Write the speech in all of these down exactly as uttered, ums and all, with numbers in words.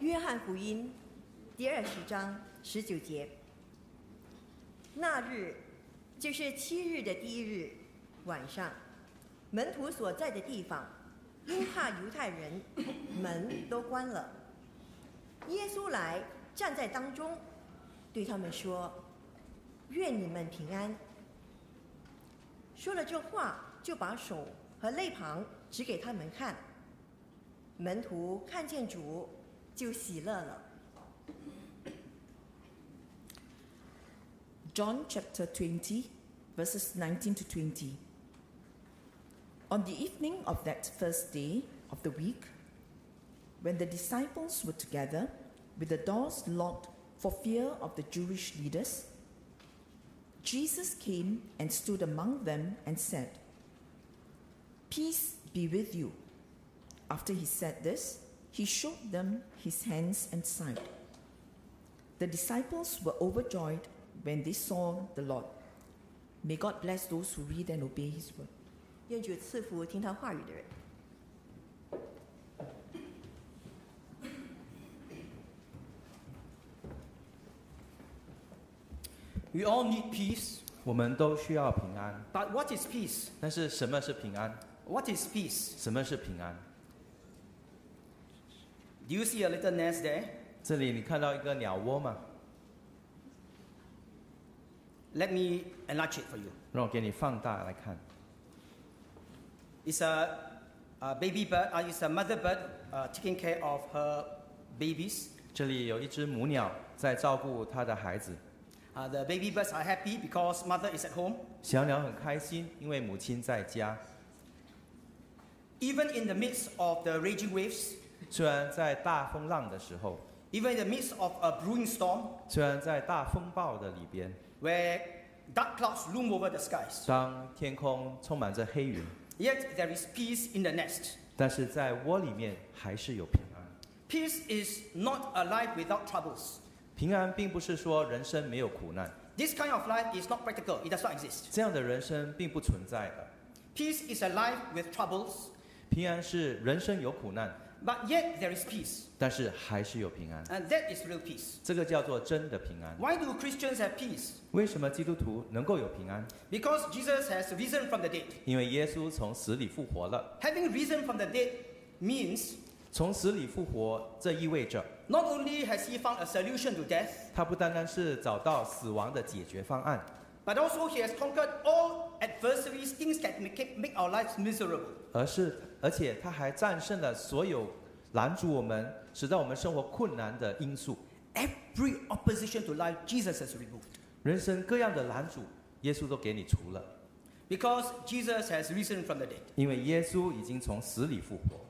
约翰福音第二十章十九节，那日就是七日的第一日晚上，门徒所在的地方，因怕犹太人，门都关了。耶稣来站在当中，对他们说：“愿你们平安。”说了这话，就把手和肋旁指给他们看。门徒看见主，就喜乐了。 John chapter twenty, verses nineteen to twenty. On the evening of that first day of the week, when the disciples were together, with the doors locked for fear of the Jewish leaders, Jesus came and stood among them and said, "Peace be with you." After he said this, he showed them his hands and side. The disciples were overjoyed when they saw the Lord. May God bless those who read and obey his word. 愿主赐福听他话语的人。 We all need peace. 我们都需要平安。 But what is peace? 但是什么是平安？ What is peace? 什么是平安？ Do you see a little nest there? 这里你看到一个鸟窝吗？ Let me enlarge it for you. 让我给你放大来看。 It's a, a baby bird. Uh, it's a mother bird uh, taking care of her babies. 这里有一只母鸟在照顾它的孩子。 Uh, the baby birds are happy because mother is at home. 小鸟很开心，因为母亲在家。 Even in the midst of the raging waves, 虽然在大风浪的时候， even in the midst of a brewing storm, 虽然在大风暴的里边， where dark clouds loom over the skies, 当天空充满着黑云， yet there is peace in the nest. 但是在窝里面还是有平安。 Peace is not a life without troubles. 平安并不是说人生没有苦难， This kind of life is not practical. It does not exist. 这样的人生并不存在的。 Peace is a life with troubles, 平安是人生有苦难， but yet there is peace. 但是还是有平安， And that is real peace. 这个叫做真的平安。 Why do Christians have peace? 为什么基督徒能够有平安？ Because Jesus has risen from the dead. 因为耶稣从死里复活了。 Having risen from the dead means 从死里复活，这意味着 not only has he found a solution to death, 他不单单是找到死亡的解决方案， but also he has conquered all adversaries, things that make, make our lives miserable. 而是而且他还战胜了所有拦阻我们、使到我们生活困难的因素。 Every opposition to life, Jesus has removed. 人生各样的拦阻，耶稣都给你除了， Because Jesus has risen from the dead. 因为耶稣已经从死里复活。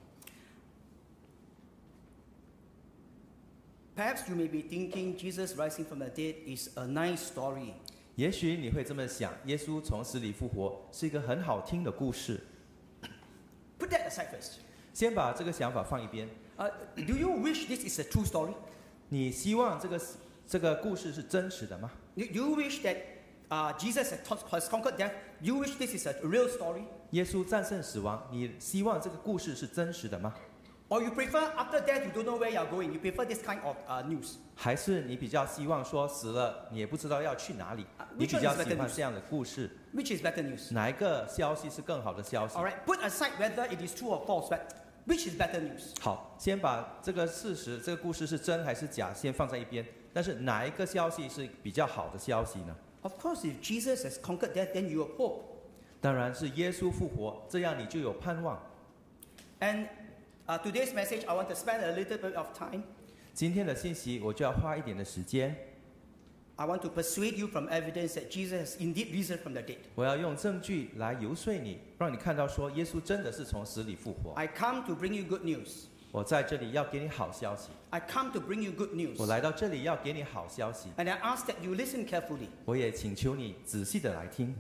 Perhaps you may be thinking Jesus rising from the dead is a nice story. 也许你会这么想，耶稣从死里复活是一个很好听的故事。 Put that aside first. 先把这个想法放一边， Uh, do you wish this is a true story? 你希望这个这个故事是真实的吗？ Do do you wish that uh, Jesus has, has conquered death? Do you wish this is a real story? 耶稣战胜死亡，你希望这个故事是真实的吗？ Or you prefer after death you don't know where you are going? You prefer this kind of uh, news? 还是你比较希望说死了你也不知道要去哪里？ 你 Which 比 one 较 is better 喜欢 news? 这样的故事？ Which is better news? 哪一个消息是更好的消息 All？right, put aside whether it is true or false, but which is better news? 好，先把这个事实、这个故事是真还是假，先放在一边。但是哪一个消息是比较好的消息呢？ Of course, if Jesus has conquered death, then you have hope. 当然是耶稣复活，这样你就有盼望。 And uh, today's message, I want to spend a little bit of time. 今天的信息我就要花一点的时间， I want to persuade you from evidence that Jesus has indeed risen from the dead. 我要用证据来游说你，让你看到说耶稣真的是从死里复活。 I come to bring you good news. 我在这里要给你好消息， I come to bring you good news. 我来到这里要给你好消息， And I ask that you listen carefully. 我也请求你仔细的来听。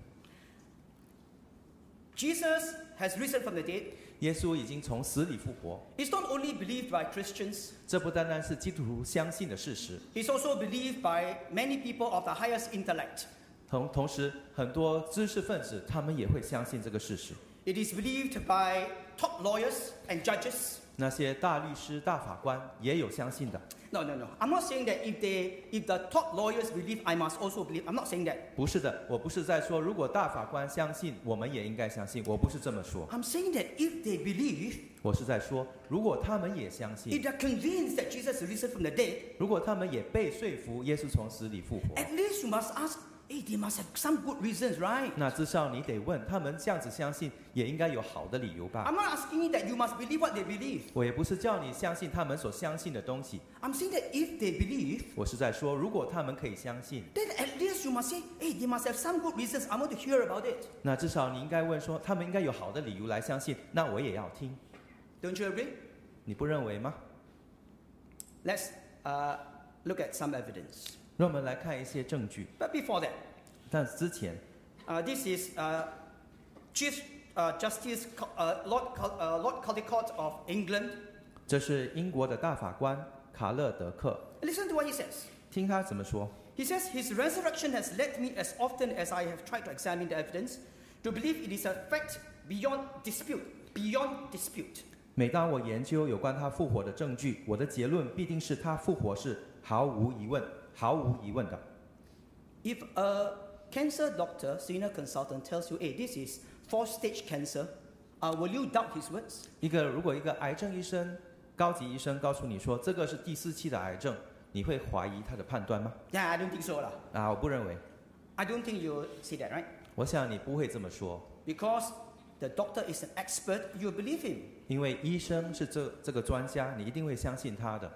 Jesus has risen from the dead. 耶稣已经从死里复活， It's not only believed by Christians, 这不单单是基督徒相信的事实， it's also believed by many people of the highest intellect. 同同时很多知识分子他们也会相信这个事实。 It is believed by top lawyers and judges. 那些大律师、大法官也有相信的。 No, no, no. I'm not saying that if they, if the top lawyers believe, I must also believe. I'm not saying that. 不是的，我不是在说，如果大法官相信，我们也应该相信。我不是这么说， I'm saying that if they believe, 我是在说，如果他们也相 if 信， they're convinced that Jesus is risen from the dead, 如果他们也被说服耶稣从死里复活， at least you must ask, hey, they must have some good reasons, right? 那至少你得问他们这样子相信，也应该有好的理由吧 I'm？not asking you that you must believe what they believe. 我也不是叫你相信他们所相信的东西， I'm saying that if they believe, 我是在说，如果他们可以相信， then at least you must say, hey, they must have some good reasons. I want to hear about it. 那至少你应该问说，他们应该有好的理由来相信，那我也要听， Don't you agree? 你不认为吗？ Let's uh, look at some evidence. 让我们来看一些证据。 But before that, 但之前， uh, this is uh, Chief uh, Justice uh, Lord, Cal- uh, Lord Caldecott of England. 这是英国的大法官卡勒德克， Listen to what he says. 听他怎么说。 He says, His resurrection has led me, as often as I have tried to examine the evidence, to believe it is a fact beyond dispute. Beyond dispute. 每当我研究有关他复活的证据，我的结论必定是他复活是毫无疑问、毫无疑问的。 If a cancer doctor, senior consultant, tells you, hey, this is fourth-stage cancer, uh, will you doubt his words? 一个如果一个癌症医生、高级医生告诉你说这个是第四期的癌症，你会怀疑他的判断吗？ Yeah, I don't think so. lah. 啊，我不认为。 I don't think you say that, right? 我想你不会这么说， Because the doctor is an expert, you believe him. 因为医生是这这个专家，你一定会相信他的。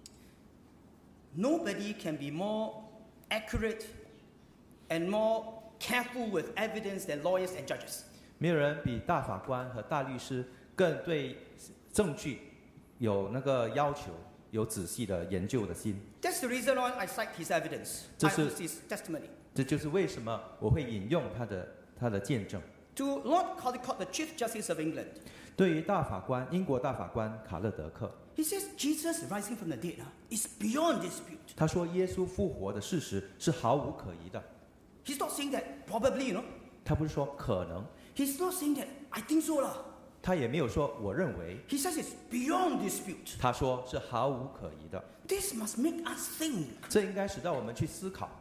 Nobody can be more accurate and more careful with evidence than lawyers and judges. 没有人比大法官和大律师更对证据有那个要求，有仔细的研究的心。 That's the reason why I cite his evidence. I 这是- use his testimony. 这就是为什么我会引用他的他的见证。 To Lord Caldecott, the Chief Justice of England, 对于大法官，英国大法官卡勒德克， he says Jesus rising from the dead uh, is beyond dispute. 他说耶稣复活的事实是毫无可疑的。 He's not saying that probably, you know. 他不是说可能， He's not saying that I think so lah. 他也没有说我认为， He says it's beyond dispute. 他说是毫无可疑的。 This must make us think. 这应该使到我们去思考。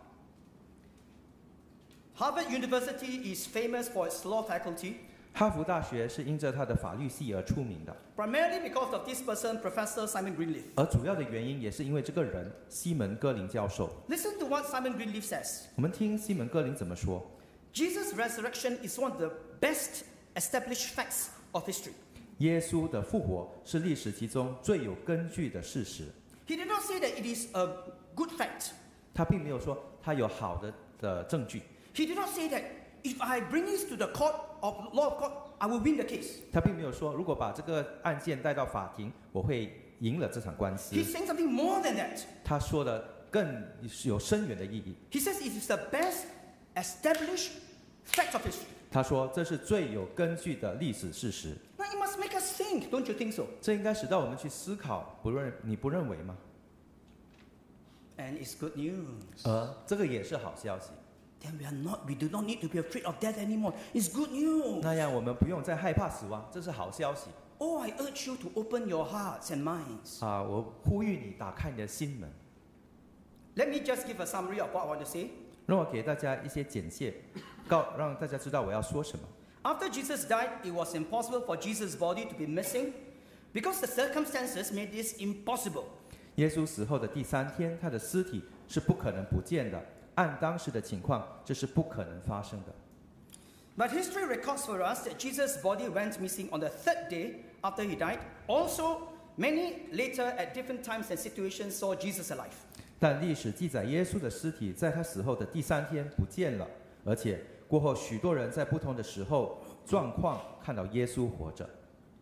Harvard University is famous for its law faculty, 哈佛大学是因着他的法律系而出名的， primarily because of this person, Professor Simon Greenleaf. 而主要的原因也是因为这个人西门歌林教授。 Listen to what Simon Greenleaf says. 我们听西门歌林怎么说。 Jesus' resurrection is one of the best established facts of history. 耶稣的复活是历史其中最有根据的事实。 He did not say that it is a good fact. 他并没有说他有好的的证据， He did not say that if I bring this to the court of law of court, I will win the case. 他并没有说如果把这个案件带到法庭，我会赢了这场官司。 He's saying something more than that. 他说的更有深远的意义。 He says it is the best established fact of history. 他说这是最有根据的历史事实。 Now it must make us think, don't you think so? 这应该使到我们去思考，不认你不认为吗？ And it's good news. 而这个也是好消息。 Then we are not, we do not need to be afraid of death anymore. It's good news. 那样我们不用再害怕死亡，这是好消息 Oh, I urge you to open your hearts and minds. 啊！我呼吁你打开你的心门。 Let me just give a summary of what I want to say. 让我给大家一些简介，告让大家知道我要说什么。 After Jesus died, it was impossible for Jesus' body to be missing because the circumstances made this impossible. 耶稣死后的第三天，他的尸体是不可能不见的。按当时的情况，这是不可能发生的。 But history records for us that Jesus' body went missing on the third day after he died. Also, many later at different times and situations saw Jesus alive. 但历史记载，耶稣的尸体在他死后的第三天不见了，而且过后许多人在不同的时候、状况看到耶稣活着。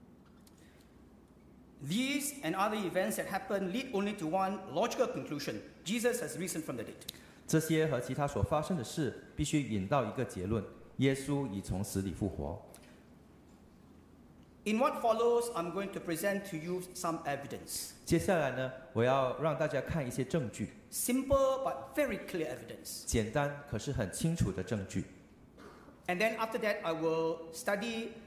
These and other events that happened lead only to one logical conclusion: Jesus has risen from the dead. 这些和其他所发生的事，必须引到一个结论：耶稣已从死里复活。 In what follows, I'm going to present to you some evidence. 接下来呢，我要让大家看一些证据， Simple but very clear evidence. 简单可是很清楚的证据。 And then after that, I will study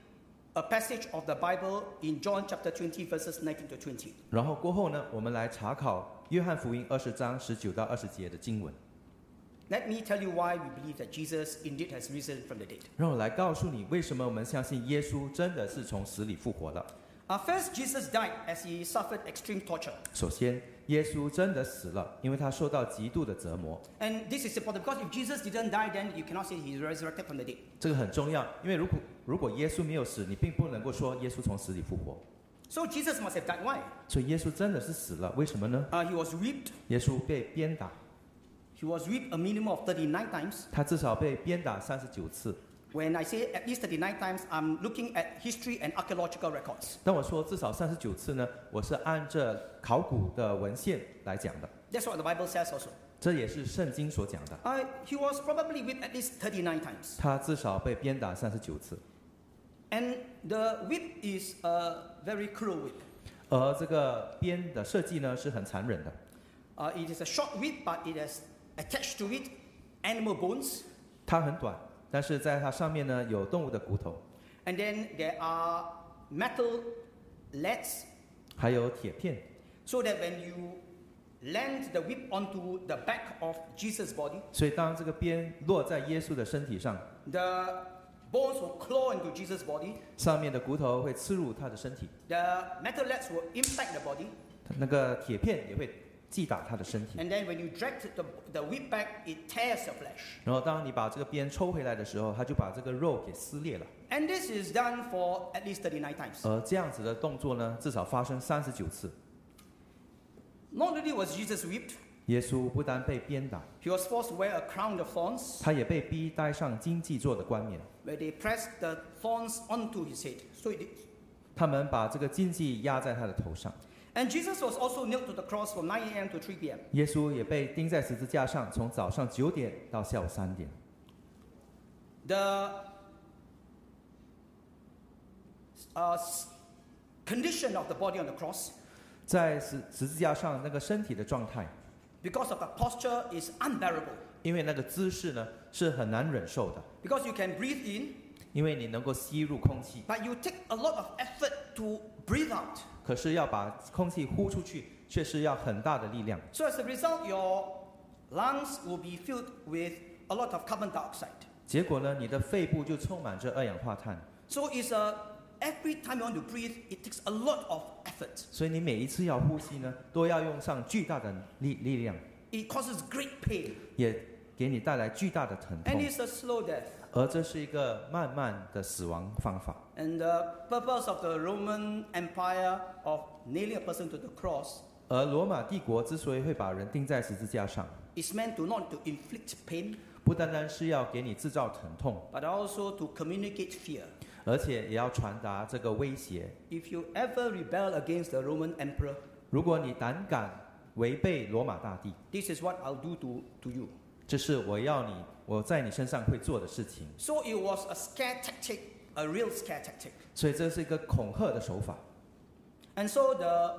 a passage of the Bible in John chapter twenty, verses nineteen to twenty. 然后过后呢，我们来查考约翰福音二十章十九到二十节的经文。 Let me tell you why we believe that Jesus indeed has risen from the dead. 让我来告诉你，为什么我们相信耶稣真的是从死里复活了。 Uh, first, Jesus died as he suffered extreme torture. 首先，耶稣真的死了，因为他受到极度的折磨。 And this is important because if Jesus didn't die, then you cannot say he resurrected from the dead. 这个很重要，因为如果如果耶稣没有死，你并不能够说耶稣从死里复活。 So Jesus must have died. Why? 所以耶稣真的是死了，为什么呢？ Uh, he was whipped. 耶稣被鞭打， He was whipped a minimum of thirty-nine times. 他至少被鞭打三十九次。 When I say at least thirty-nine times, I'm looking at history and archaeological records. 当我说至少三十九次呢，我是按着考古的文献来讲的， That's what the Bible says also. 这也是圣经所讲的。 Uh, he was probably whipped at least thirty-nine times. 他至少被鞭打三十九次， And the whip is a very cruel whip. 而这个鞭的设计呢是很残忍的。 Uh, it is a short whip, but it has attached to it animal bones. 它很短，但是在它上面呢有动物的骨头， And then there are metal leads, 还有铁片， so that when you land the whip onto the back of Jesus' body, 所以当这个鞭落在耶稣的身体上， the bones will claw into Jesus' body. 上面的骨头会刺入他的身体， The metal leads will impact the body. 那个铁片也会击打他的身体。 And then when you drag the, the whip back, it tears your flesh. 然后当你把这个鞭抽回来的时候，他就把这个肉给撕裂了。 And this is done for at least thirty-nine times. 而这样子的动作呢，至少发生三十九次。 Not only was Jesus whipped, 耶稣不但被鞭打， he was forced to wear a crown of thorns, 他也被逼戴上荆棘做的冠冕。 where they pressed the thorns onto his head. So it, 他们把这个荆棘压在他的头上。 and Jesus was also nailed to the cross from nine a.m. to three p.m. 耶稣也被钉在十字架上，从早上九点到下午三点。 The uh, s- condition of the body on the cross, 在十十字架上那个身体的状态， because of the posture, is unbearable. 因为那个姿势呢是很难忍受的， Because you can breathe in, 因为你能够吸入空气， but you take a lot of effort to breathe out. 可是要把空气呼出去，却是要很大的力量。 So as a result, your lungs will be filled with a lot of carbon dioxide. 结果呢，你的肺部就充满着二氧化碳， So it's a, every time you want to breathe, it takes a lot of effort. 所以你每一次要呼吸呢，都要用上巨大的力力量， It causes great pain, 也给你带来巨大的疼 and 痛。 it's a slow death. 而这是一个慢慢的死亡方法。 And the purpose of the Roman Empire of nailing a person to the cross 而罗马帝国之所以会把人钉在十字架上， is meant to not to inflict pain, 不单单是要给你制造疼痛， but also to communicate fear. 而且也要传达这个威胁。 If you ever rebel against the Roman emperor, 如果你胆敢违背罗马大帝， this is what I'll do to, to you. 这是我要你我在你身上会做的事情。 So it was a scare tactic, a real scare tactic. 所以这是一个恐吓的手法。 And so the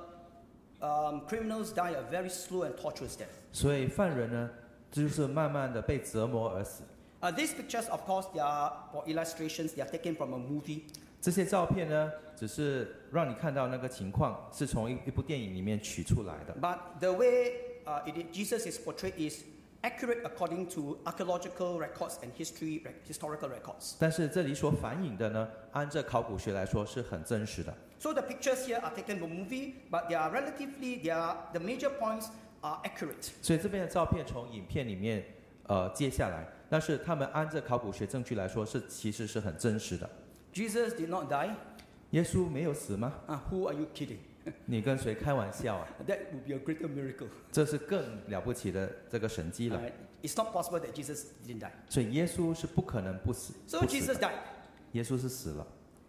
um, criminals die a very slow and torturous death. 所以犯人呢，就是慢慢的被折磨而死。 Uh, these pictures, of course, they are for illustrations. They are taken from a movie. 这些照片呢，只是让你看到那个情况是从一一部电影里面取出来的。 But the way uh, it, Jesus is portrayed is accurate according to archaeological records and history, historical records. 但是这里所反映的呢，按照考古学来说是很真实的。 So the pictures here are taken from a movie, but they are relatively, they are, the major points are accurate. 所以这边的照片从影片里面呃接下来，但是他们按照考古学证据来说是其实是很真实的。 Jesus did not die. 耶稣没有死吗？ Uh, who are you kidding? 你跟谁开玩笑啊？ That would be a greater miracle. 这是更了不起的这个神迹了。 Alright? It's not possible that Jesus didn't die. 所以耶稣是不可能不死， So 不死 Jesus 的。 died. 耶稣是死了，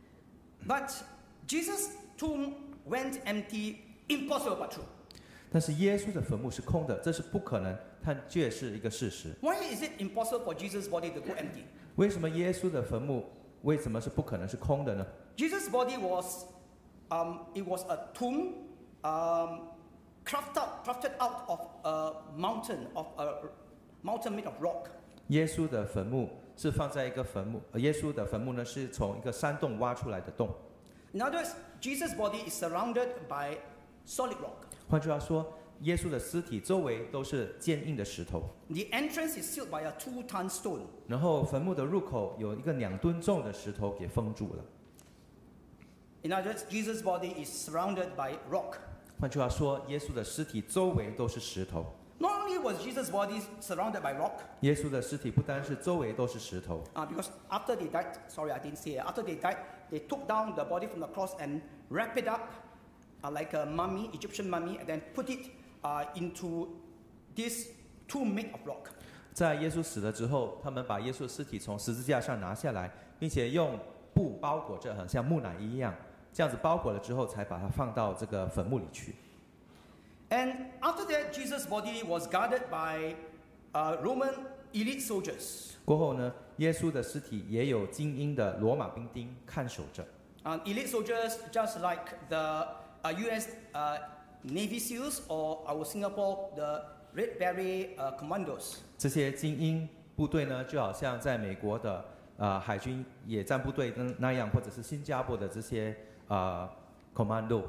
But Jesus' tomb went empty, impossible but true. 但是耶稣的坟墓是空的，这是不可能，但却是一个事实。 Why is it impossible for Jesus' body to go empty? 为什么耶稣的坟墓为什么是不可能是空的呢？ Jesus' body was, um, it was a tomb um, crafted, out, crafted out of a mountain, of a mountain made of rock. 耶稣的坟墓是放在一个坟墓，呃耶稣的坟墓呢是从一个山洞挖出来的洞。 In other words, Jesus' body is surrounded by solid rock. 换句话说，耶稣的尸体周围都是坚硬的石头， The entrance is sealed by a two-ton stone. 然后坟墓的入口有一个两吨重的石头给封住了。 In other words, Jesus' body is surrounded by rock. 换句话说，耶稣的尸体周围都是石头。 Not only was Jesus' body surrounded by rock, 耶稣的尸体不单是周围都是石头， uh, because after they died, sorry, I didn't say it. After they died, they took down the body from the cross and wrapped it up uh, like a mummy, Egyptian mummy, and then put it uh, into this tomb made of rock. 在耶稣死了之后，他们把耶稣的尸体从十字架上拿下来，并且用布包裹着，很像木乃伊一样，这样子包裹了之后，才把它放到这个坟墓里去。 And after that, Jesus' body was guarded by uh, Roman elite soldiers. 过后呢，耶稣的尸体也有精英的罗马兵丁看守着。 Um, elite soldiers, just like the uh, U S uh, Navy SEALs or our Singapore, the Red Beret uh, Commandos. 这些精英部队呢，就好像在美国的呃海军野战部队那样，或者是新加坡的这些呃 commando，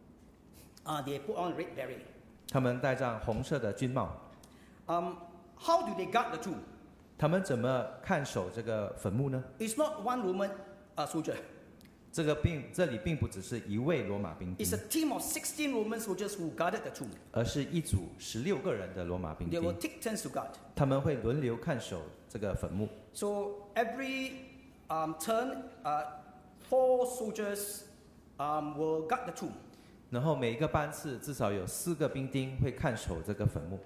Uh, they put on red beret. 他们戴上红色的军帽。 Um, how do they guard the tomb? 他们怎么看守这个坟墓呢？ It's not one Roman uh, soldier. 这个并这里并不只是一位罗马兵 It's a 丁， team of sixteen Roman soldiers who guarded the tomb. 而是一组十六个人的罗马兵 They will 丁， take turns to guard. 他们会轮流看守这个坟墓。 So every um, turn, uh, four soldiers um, will guard the tomb. 然后每一个班次至少有四个兵丁会看守这个坟墓，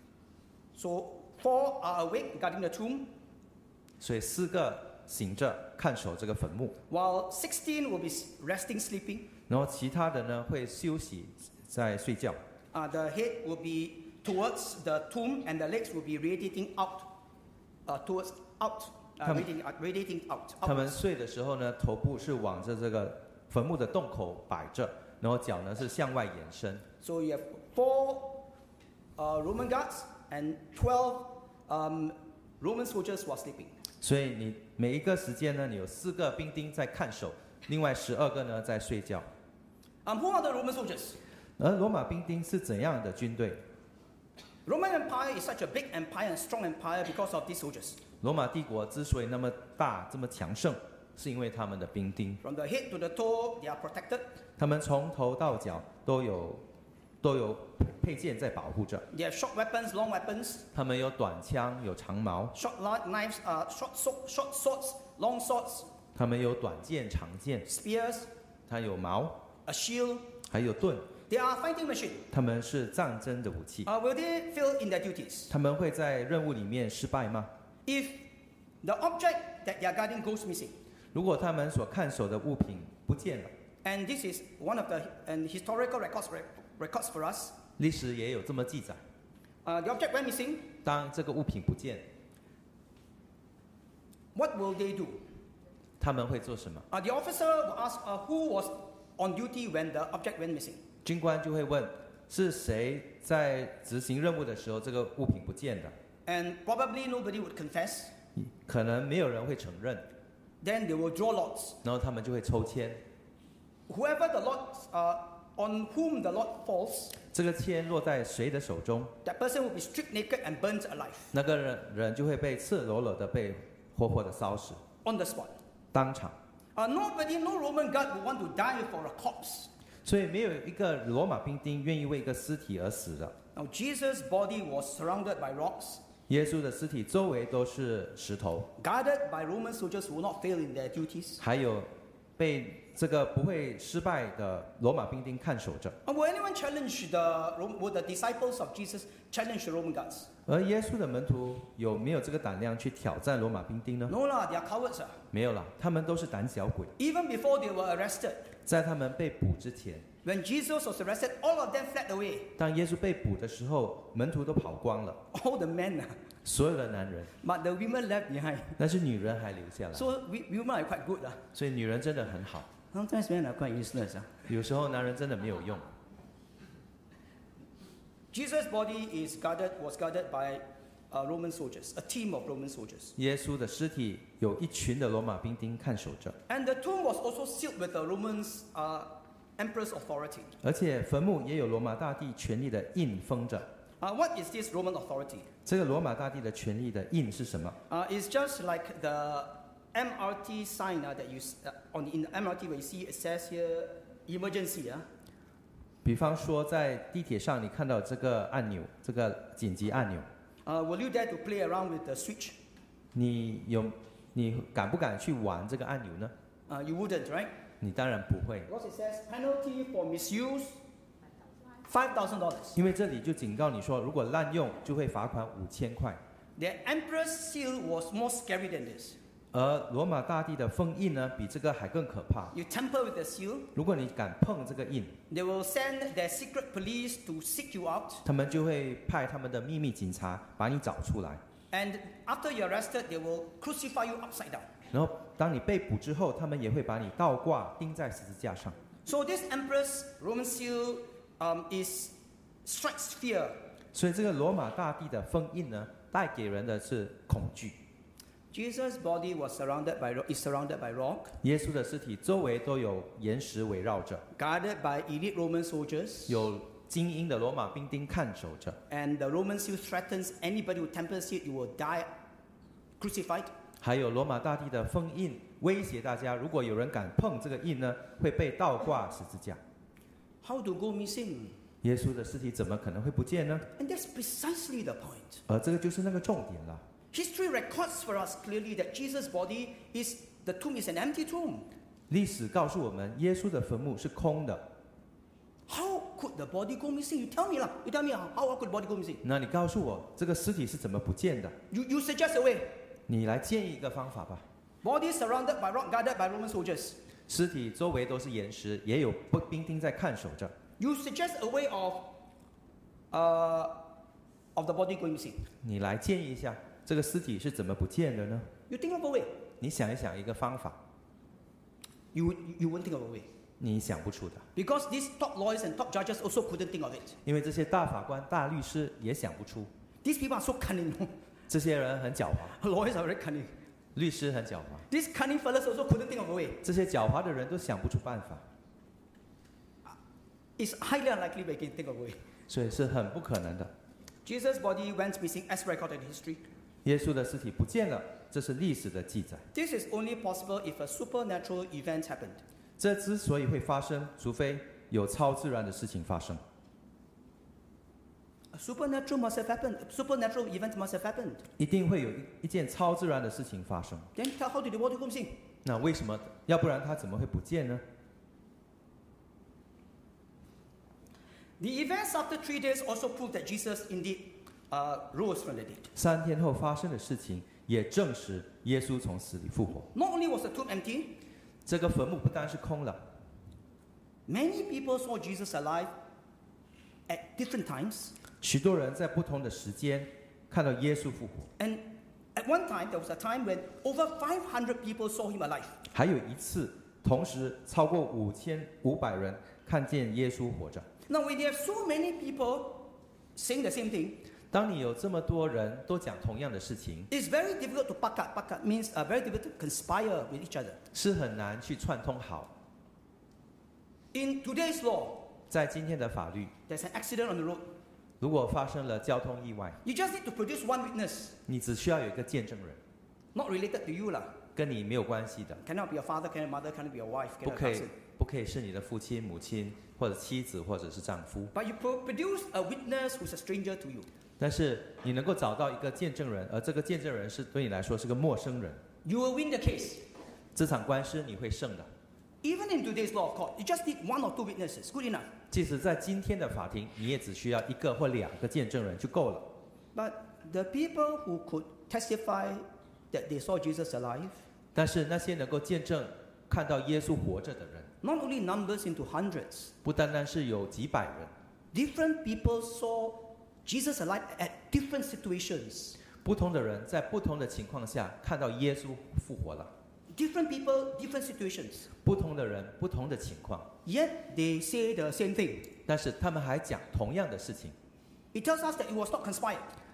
So four are awake guarding the tomb, 所以四个醒着看守这个坟墓， while sixteen will be resting, sleeping. 然后其他的呢会休息在睡觉。 Uh, the head will be towards the tomb, and the legs will be radiating out, uh, towards out, uh, 他们- radiating, uh, radiating out. 他们 outwards. 睡的时候呢，头部是往着这个坟墓的洞口摆着，然后脚呢是向外延伸。 So you have four uh, Roman guards and twelve um, Roman soldiers who are sleeping. 所以你每一个时间呢，你有四个兵丁在看守，另外十二个呢在睡觉。 Um, who are the Roman soldiers? 而罗马兵丁是怎样的军队？ Roman Empire is such a big empire and strong empire because of these soldiers. 罗马帝国之所以那么大、这么强盛，是因为他们的兵丁， From the head to the toe, they are protected. 他们从头到脚都有都有配件在保护着。 They have short weapons, long weapons, 他们有短枪，有长矛， short li- knives, uh, short, so- short swords, long swords, 他们有短剑、长剑， spears, 他有矛， a shield. 还有盾。 They are fighting machine. 他们是战争的武器。 Uh, will they fail in their duties? 他们会在任务里面失败吗？ If the object that they are guarding goes missing, 如果他们所看守的物品不见了， and this is one of the and historical records records for us. 历史也有这么记载。 Uh, the object went missing. 当这个物品不见， What will they do? 他们会做什么？ Uh, the officer will ask uh, who was on duty when the object went missing. 军官就会问：是谁在执行任务的时候这个物品不见的？ And probably nobody would confess. 可能没有人会承认， Then they will draw lots. 然后他们就会抽签。 Whoever the lot, uh, on whom the lot falls, 这个签落在谁的手中， that person will be stripped naked and burnt alive 那个人人就会被赤裸裸的被活活的烧死， on the spot. 当场。 Uh, nobody, no Roman guard would want to die for a corpse. 所以没有一个罗马兵丁愿意为一个尸体而死的。 Now Jesus' body was surrounded by rocks, 耶稣的尸体周围都是石头， guarded by Roman soldiers who will not fail in their duties. 还有被这个不会失败的罗马兵丁看守着。 And will anyone challenge the Ro- will the disciples of Jesus challenge the Roman guards? 而耶稣的门徒有没有这个胆量去挑战罗马兵丁呢？ No lah, they are cowards. ah. 没有了，他们都是胆小鬼。 Even before they were arrested, 在他们被捕之前， when Jesus was arrested, all of them fled away. 当耶稣被捕的时候，门徒都跑光了， All the men, ah. 所有的男人， but the women left behind. 但是女人还留下来。 So we, women are quite good. ah. 所以女人真的很好， Sometimes men are quite useless. ah. 有时候男人真的没有用。 Jesus' body is guarded, was guarded by uh, Roman soldiers, a team of Roman soldiers. 耶稣的尸体有一群的罗马兵丁看守着， And the tomb was also sealed with the Romans' uh, emperor's authority. 而且坟墓也有罗马大帝权力的印封着。 Uh, what is this Roman authority? 这个罗马大帝的权力的印是什么？ Uh, it's just like the M R T sign uh, that you s- uh, on in the M R T where you see it says here emergency. Uh. 比方说，在地铁上你看到这个按钮，这个紧急按钮， Uh, will you dare to play around with the switch? 你有你敢不敢去玩这个按钮呢？ Uh, you wouldn't, right? 你当然不会， Because it says penalty for misuse five thousand dollars. 因为这里就警告你说，如果滥用就会罚款五千块。 The emperor's seal was more scary than this. 而罗马大帝的封印呢，比这个还更可怕。 You tamper with the seal, 如果你敢碰这个印， they will send their secret police to seek you out. 他们就会派他们的秘密警察把你找出来。 And after you're arrested, they will crucify you upside down. 然后当你被捕之后，他们也会把你倒挂钉在十字架上。 So this emperor's Roman seal um, is strikes fear. 所以这个罗马大帝的封印呢，带给人的是恐惧。 Jesus' body was surrounded by ro- is surrounded by rock, 耶稣的尸体周围都有岩石围绕着， guarded by elite Roman soldiers. 有精英的罗马兵丁看守着。 And the Roman seal threatens anybody who tampers it, you will die crucified. 还有罗马大帝的封印威胁大家，如果有人敢碰这个印呢，会被倒挂十字架。 How to go missing? 耶稣的尸体怎么可能会不见呢？ And that's precisely the point. 而这个就是那个重点了。 History records for us clearly that Jesus' body is, the tomb is an empty tomb. 历史告诉我们，耶稣的坟墓是空的。 How could the body go missing? You tell me lah. You tell me how, how could the body go missing? 那你告诉我，这个尸体是怎么不见的？ You, you suggest a way. 你来建议一个方法吧。 Body surrounded by rock, guarded by Roman soldiers. 尸体周围都是岩石，也有兵丁在看守着。 You suggest a way of, uh, of the body going missing. 你来建议一下，这个尸体是怎么不见的呢？ You think of a way. 你想一想一个方法， You, you won't think of a way. 你想不出的， Because these top lawyers and top judges also couldn't think of it. 因为这些大法官、大律师也想不出。 These people are so cunning. 这些人很狡猾， Lawyers are very cunning. 律师很狡猾， These cunning fellas also couldn't think of a way. 这些狡猾的人都想不出办法， It's highly unlikely they can think of a way. 所以是很不可能的。 Jesus' body went missing as recorded in history. 耶稣的尸体不见了，这是历史的记载。 This is only possible if a supernatural event happened. 这之所以会发生，除非有超自然的事情发生。 A supernatural must have happened. A supernatural event must have happened. 一定会有一一件超自然的事情发生。 Then tell how did the body go missing? 那为什么？要不然它怎么会不见呢？ The events after three days also prove that Jesus indeed uh, rose from the dead. 三天后发生的事情也证实耶稣从死里复活。 Not only was the tomb empty, 这个坟墓不单是空了， many people saw Jesus alive at different times. 许多人在不同的时间看到耶稣复活。 And at one time, there was a time when over five hundred people saw him alive. 还有一次，同时超过五千五百人看见耶稣活着。 Now, when you have so many people saying the same thing, 当你有这么多人都讲同样的事情， it's very difficult to pakat. Pakat means uh, very difficult to conspire with each other. 是很难去串通好。 In today's law, 在今天的法律， there's an accident on the road. 如果发生了交通意外， You just need to produce one witness, 你只需要有一个见证人， not related to you lah. 跟你没有关系的， Cannot be your father, cannot be your mother, cannot be your wife, 不 cannot 可 be 以 cousin. 不可以是你的父亲、母亲，或者妻子，或者是丈夫。 But you pro- produce a witness who's a stranger to you. 但是你能够找到一个见证人，而这个见证人是对你来说是个陌生人， You will win the case. 这场官司你会胜的。 Even in today's law of court, you just need one or two witnesses. Good enough. 即使在今天的法庭，你也只需要一个或两个见证人就够了。 But the people who could testify that they saw Jesus alive, 但是那些能够见证看到耶稣活着的人， not only numbers into hundreds, 不单单是有几百人， different people saw Jesus alive at different situations. 不同的人在不同的情况下看到耶稣复活了。 Different people, different situations. 不同的人，不同的情况， Yet they say the same thing. 但是他们还讲同样的事情。 It tells us that it was not conspired.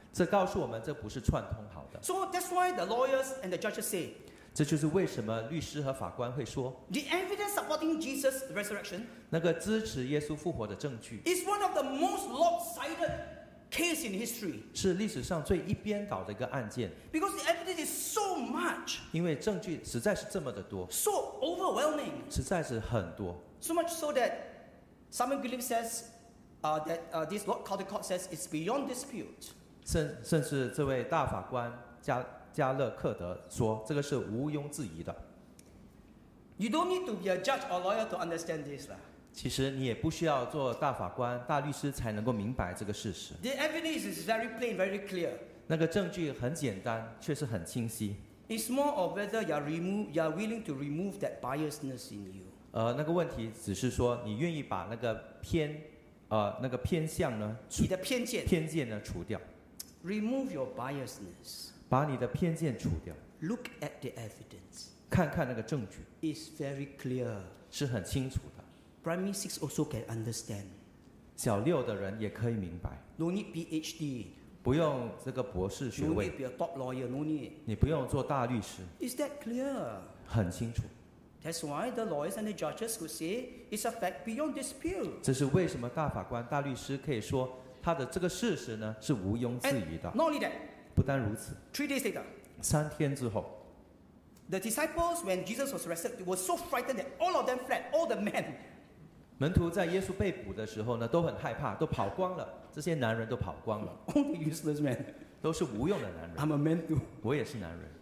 这告诉我们这不是串通好的。 So that's why the lawyers and the judges say, 这就是为什么律师和法官会说， the evidence supporting Jesus' resurrection 那个支持耶稣复活的证据 is one of the most lopsided case in history. 是历史上最一边倒的一个案件， Because the evidence is so much, 因为证据实在是这么的多， so overwhelming. 实在是很多。 So much so that Simon Gilliam says uh, that uh, this Lord Caldecott says it's beyond dispute. 甚甚至这位大法官加加勒克德说，这个是毋庸置疑的。 You don't need to be a judge or lawyer to understand this. lah. 其实你也不需要做大法官、大律师才能够明白这个事实。 The evidence is very plain, very clear. 那个证据很简单，却是很清晰。 It's more of whether you are, remove, you are willing to remove that biasness in you. 呃，那个问题只是说，你愿意把那个偏，呃，那个偏向呢，除你的偏见， 偏见呢除掉， remove your biasness. 把你的偏见除掉， Look at the evidence. 看看那个证据 It's very clear. 是很清楚的。 Primary six also can understand. 小六的人也可以明白， No need P H D. 不用这个博士学 No 位 need，be a top lawyer. No need. 你不用做大律师， Is that clear? 很清楚。 That's why the lawyers and the judges could say it's a fact beyond dispute. 这是为什么大法官、大律师可以说他的这个事实呢是毋庸置 And 疑的。 not only that, 不单如此， three days later, 三天之后， the disciples, when Jesus was arrested, they were so frightened that all of them fled, all the men. 门徒在耶稣被捕的时候呢，都很害怕，都跑光了。这些男人都跑光了， All the useless men. 都是无用的男人。 I'm a man too. 我也是男人。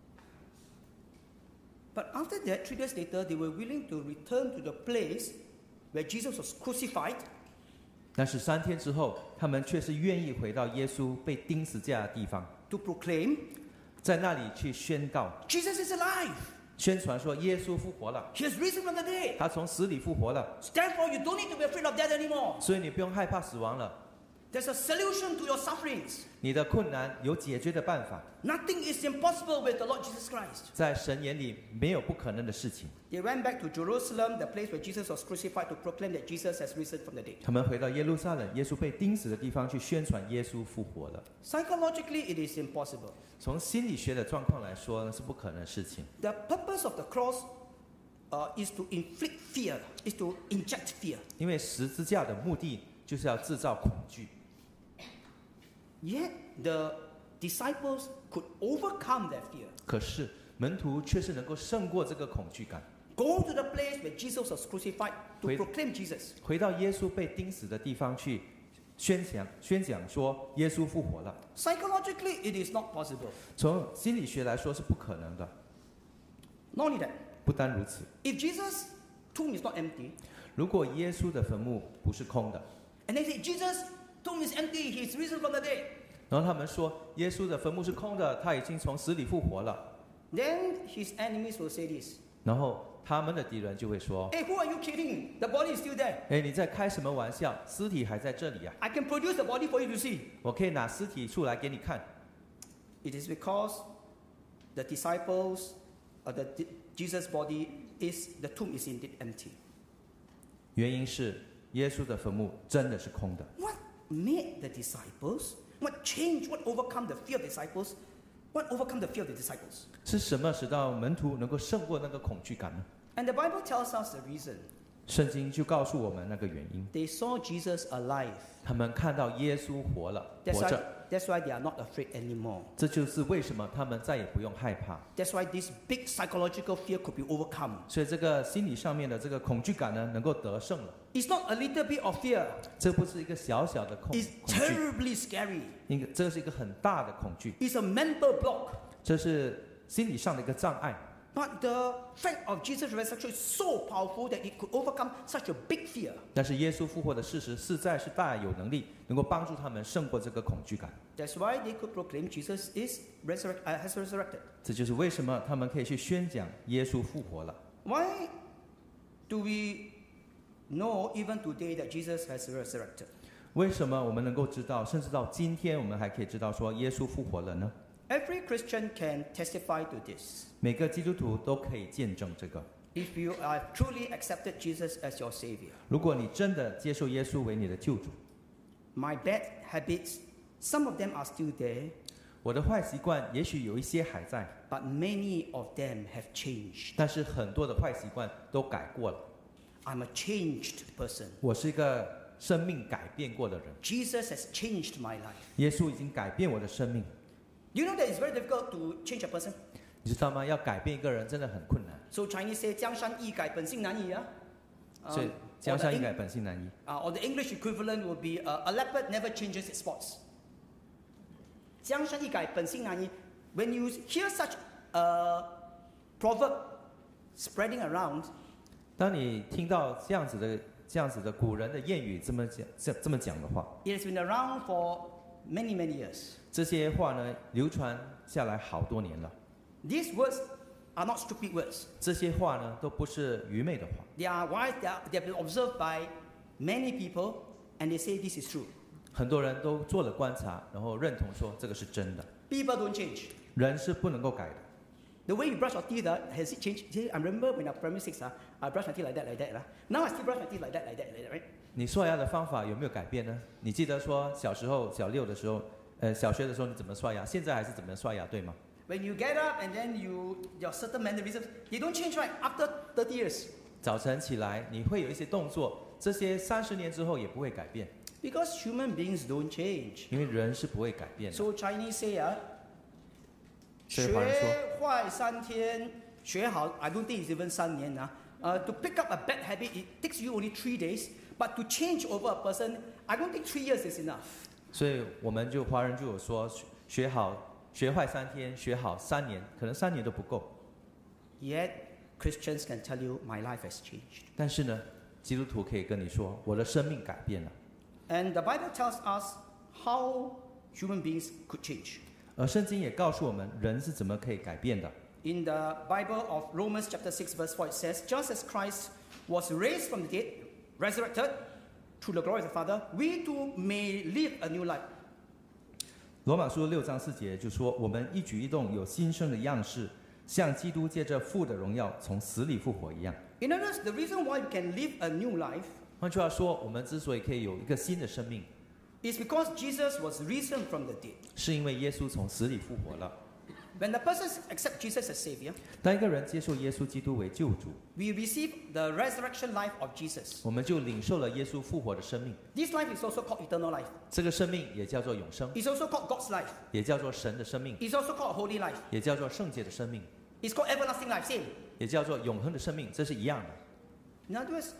But after that, three days later, they were willing to return to the place where Jesus was crucified 但是三天之后，他们却是愿意回到耶稣被钉十字架的地方， to proclaim 在那里去宣告、 Jesus is alive. 宣传说耶稣复活了， He has risen from the dead. 他从死里复活了， Therefore, you don't need to be afraid of death anymore. 所以你不用害怕死亡了。 There's a solution to your sufferings. 你的困难有解决的办法， Nothing is impossible with the Lord Jesus Christ. 在神眼里没有不可能的事情。 They went back to Jerusalem, the place where Jesus was crucified, to proclaim that Jesus has risen from the dead. 他们回到耶路撒冷，耶稣被钉死的地方去宣传耶稣复活了。 Psychologically, it is impossible. 从心理学的状况来说呢，是不可能的事情。 The purpose of the cross uh, is to inflict fear, is to inject fear. 因为十字架的目的就是要制造恐惧， Yet the disciples could overcome that fear. 可是门徒却是能够胜过这个恐惧感， Go to the place where Jesus was crucified to Wait. proclaim Jesus. 回到耶稣被钉死的地方去宣讲宣讲说耶稣复活了。 Psychologically, it is not possible. 从心理学来说是不可能的。 Not only that, 不单如此， if Jesus' tomb is not empty, 如果耶稣的坟墓不是空的， and they say Jesus' tomb is empty, he's risen from the dead, 然后他们说耶稣的坟墓是空的，他已经从死里复活了， then his enemies will say this. 然后他们的敌人就会说 Hey, who are you kidding? The body is still there. 哎，你在开什么玩笑？尸体还在这里呀、 I can produce the body for you to see. 我可以拿尸体出来给你看。 It is because the disciples, or the Jesus' body is, the tomb is indeed empty. 原因是耶稣的坟墓真的是空的。 What made the disciples? What changed? What overcome the fear of the disciples? What overcome the fear of the disciples? 是什么使到门徒能够胜过那个恐惧感呢？ And the Bible tells us the reason. 圣经就告诉我们那个原因。 They saw Jesus alive. 他们看到耶稣活了， That's 活 why, 着， that's why they are not afraid anymore. 这就是为什么他们再也不用害怕。 That's why this big psychological fear could be overcome. 所以这个心理上面的这个恐惧感呢，能够得胜了。 It's not a little bit of fear. 这不是一个小小的恐 It's 恐惧， terribly scary. 一个这是一个很大的恐惧， It's a mental block. 这是心理上的一个障碍。 But the fact of Jesus' resurrection is so powerful that it could overcome such a big fear. 但是耶稣复活的事实实在是大有能力，能够帮助他们胜过这个恐惧感。 That's why they could proclaim Jesus is resurrect, uh, has resurrected. 这就是为什么他们可以去宣讲耶稣复活了。 Why do we know even today that Jesus has resurrected? 为什么我们能够知道，甚至到今天我们还可以知道说耶稣复活了呢？ Every Christian can testify to this. 每个基督徒都可以见证这个。 If you have truly accepted Jesus as your Savior, 如果你真的接受耶稣为你的救主， my bad habits Some of them are still there, 我的坏习惯也许有一些还在， but many of them have changed. 但是很多的坏习惯都改过了。 I'm a changed person. 我是一个生命改变过的人， Jesus has changed my life. 耶稣已经改变我的生命。 You know that it's very difficult to change a person. 你知道吗？要改变一个人真的很困难， So Chinese say 江山易改，本性难移啊。 所以 Um, 江 or, the 山易 Eng- 改，本性难移。 uh, or the English equivalent would be uh, a leopard never changes its spots. 江山易改，本性难移. When you hear such a proverb spreading around, 当你听到这样子的、这样子的古人的谚语这么讲、这这么讲的话， it has been around for many, many years. 这些话呢流传下来好多年了。 These words are not stupid words. 这些话呢都不是愚昧的话， They are wise, they, are, they have been observed by many people, and they say this is true. 很多人都做了观察，然后认同说这个是真的。 People don't change. 人是不能够改的。 The way you brush your teeth, uh, has it changed? See, I remember when I was primary six, uh, I brushed my teeth like that, like that. Uh. Now I still brush my teeth like that, like that, like that, right? 你刷牙的方法有没有改变呢？你记得说小时候小六的时候，呃，小学的时候你怎么刷牙？现在还是怎么刷牙，对吗？ When you get up and then you, your certain mannerisms, they don't change, right? After thirty years. 早晨起来你会有一些动作，这些三十年之后也不会改变， Because human beings don't change. 因为人是不会改变的。 So Chinese say, uh, 所以华人说， 学坏三天，学好 I don't think it's even 三年啊。Uh, to pick up a bad habit, it takes you only three days. But to change over a person, I don't think three years is enough. 所以我们就华人就有说，学学好学坏三天，学好三年，可能三年都不够。 Yet Christians can tell you, my life has changed. 但是呢，基督徒可以跟你说，我的生命改变了。 And the Bible tells us how human beings could change. 而圣经也告诉我们，人是怎么可以改变的。 In the Bible of Romans chapter six verse four, it says, just as Christ was raised from the dead, resurrected through the glory of the Father, we too may live a new life. 罗马书六章四节就说，我们一举一动有新生的样式，像基督借着父的荣耀从死里复活一样。 In other words, the reason why we can live a new life 换句话说，我们之所以可以有一个新的生命， is because Jesus was risen from the dead. 是因为耶稣从死里复活了。 When the person accepts Jesus as Savior, 当一个人接受耶稣基督为救主， we receive the resurrection life of Jesus. 我们就领受了耶稣复活的生命。 This life is also called eternal life. 这个生命也叫做永生， It's also called God's life. 也叫做神的生命， It's also called holy life. 也叫做圣洁的生命， It's called everlasting life. Same. 也叫做永恒的生命，这是一样的。 In other words,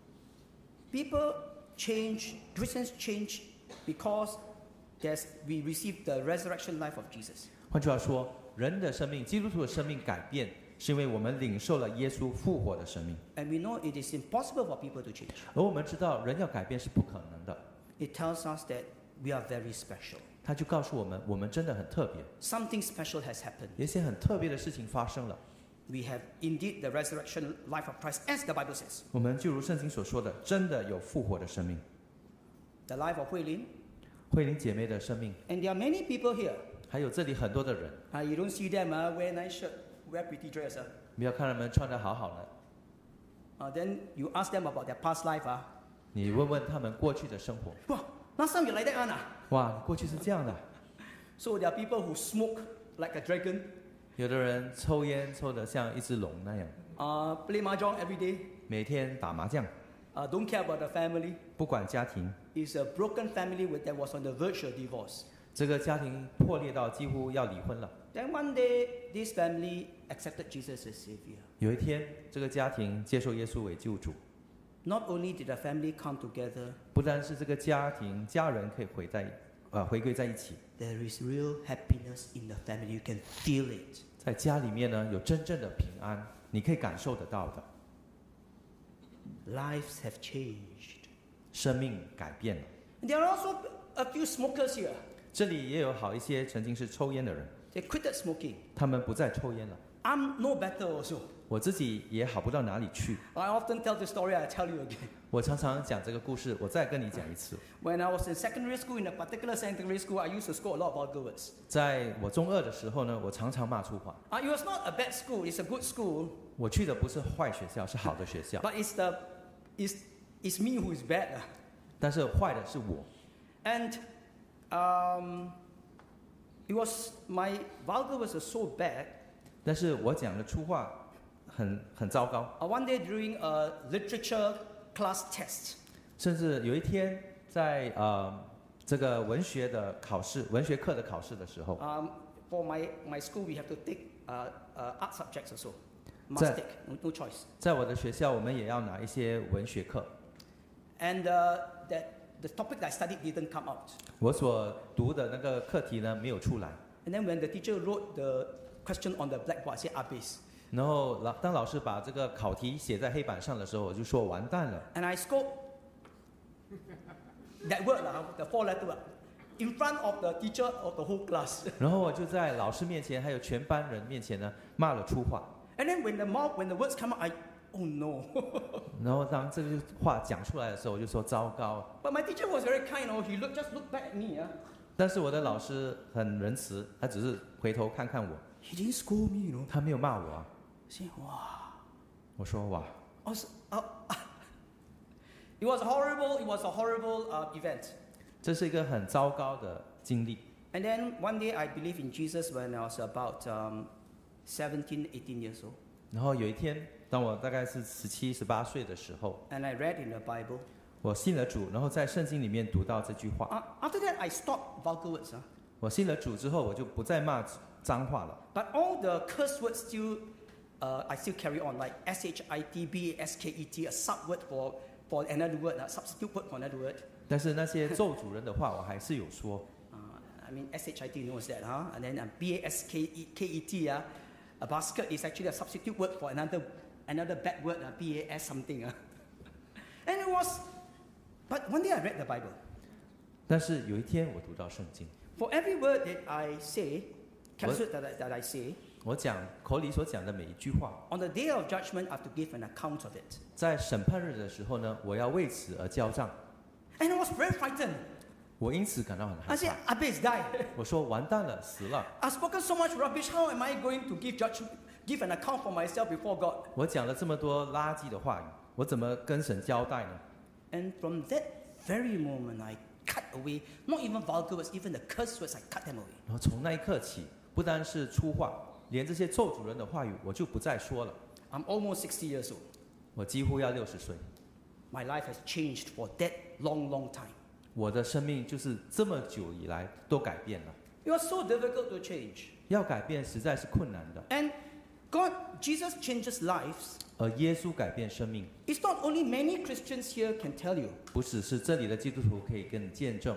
people change, Christians change because there's, we receive the resurrection life of Jesus. 换句话说，人的生命，基督徒的生命改变，是因为我们领受了耶稣复活的生命。 And we know it is impossible for people to change. 而我们知道，人要改变是不可能的。 It tells us that we are very special. 他就告诉我们，我们真的很特别， Something special has happened. 有一些很特别的事情发生了。 We have indeed the resurrection life of Christ, as the Bible says. 我们就如圣经所说的，真的有复活的生命， The life of Hui Lin. 慧玲姐妹的生命， And there are many people here. 还有这里很多的人， Uh, you don't see them uh, wear nice shirt, wear pretty dress. Uh. 不要看他们穿得好好的， Uh, then you ask them about their past life. Uh. 你问问他们过去的生活。 Wow, last time you like that one. Uh. 哇，你过去是这样的。 So there are people who smoke like a dragon, 有的人抽烟抽得像一只龙那样， uh, play mahjong every day, 每天打麻将， uh, don't care about the family. 不管家庭。 It's a broken family with, that was on the verge of divorce. 这个家庭破裂到几乎要离婚了。 Then one day, this family accepted Jesus as Savior. 有一天，这个家庭接受耶稣为救主， Not only did the family come together, 不单是这个家庭家人可以回在，呃，回归在一起， there is real happiness in the family. You can feel it. 在家里面呢有真正的平安，你可以感受得到的。 Lives have changed. 生命改变了。 And there are also a few smokers here. 这里也有好一些曾经是抽烟的人， They quitted smoking. 他们不再抽烟了。 I'm no better also. 我自己也好不到哪里去。 I often tell the story, I tell you again. 我常常讲这个故事，我再跟你讲一次。 When I was in secondary school, in a particular secondary school, I used to score a lot of vulgar words. 在我中二的时候呢，我常常骂粗话。 Uh, it was not a bad school, it's a good school, 我去的不是坏学校，是好的学校， but it's, the, it's, it's me who is bad. 但是坏的是我。 And Um, it was my vulgar was so bad. 但是我讲的粗话很很糟糕， Uh, one day during a literature class test, 甚至有一天在呃这个文学的考试、文学课的考试的时候， um, for my, my school we have to take uh, uh, art subjects also. Must That- take, no, no choice. 在我的学校我们也要拿一些文学课， And uh, that the topic that I studied didn't come out. 我所读的那个课题呢没有出来。 And then when the teacher wrote the question on the blackboard, I said Abis. 然后老当老师把这个考题写在黑板上的时候，我就说完蛋了。 And I scored that word, uh, the four letter word, in front of the teacher of the whole class. 然后我就在老师面前，还有全班人面前呢骂了粗话。 And then when the mouth, when the words come out, I, oh no. 然后当这个话讲出来的时候，我就说糟糕。 But my teacher was very kind, you know, he looked, just looked back at me. Uh. 但是我的老师很仁慈，他只是回头看看我， He didn't scold me, you know. 他没有骂我啊。 I said, wow. 我说哇， I was, uh, it was horrible, it was a horrible uh, event. 这是一个很糟糕的经历。 And then one day I believed in Jesus when I was about um, seventeen, eighteen years old. 然后有一天，当我大概是十七、十八岁的时候， And I read in the Bible. 我信了主，然后在圣经里面读到这句话。 Uh, after that, I stopped vulgar words. Huh? 我信了主之后，我就不再骂脏话了。 But all the curse words still, uh, I still carry on, like S H I T, B A S K E T, a sub word for, for another word, a substitute word for another word. 但是那些咒主人的话，我还是有说。 Uh, I mean, S H I T, you know what's that, huh? And then uh, B A S K E T, uh, a basket is actually a substitute word for another, another bad word, uh, B A S something. Uh. And it was, but one day I read the Bible. 但是有一天我读到圣经， For every word that I say, curse word that I, that I say, 我讲口里所讲的每一句话， on the day of judgment, I have to give an account of it. 在审判日的时候呢，我要为此而交账。 And I was very frightened. 我因此感到很 I 害 said, 怕。 Abis, die. 我说完蛋了，死了。 I've spoken so much rubbish. How am I going to give judgment, give an account for myself before God? 我讲了这么多垃圾的话语，我怎么跟神交代呢？ And from that very moment, I cut away, not even vulgar words, even the curse words, I cut them away. 然后从那一刻起，不单是粗话，连这些咒主人的话语，我就不再说了。 I'm almost sixty years old. 我几乎要六十岁， My life has changed for that long, long time. 我的生命就是这么久以来都改变了。 It was so difficult to change. 要改变实在是困难的， And God, Jesus changes lives. 而耶稣改变生命， It's not only many Christians here can tell you. 不只是这里的基督徒可以跟你见证，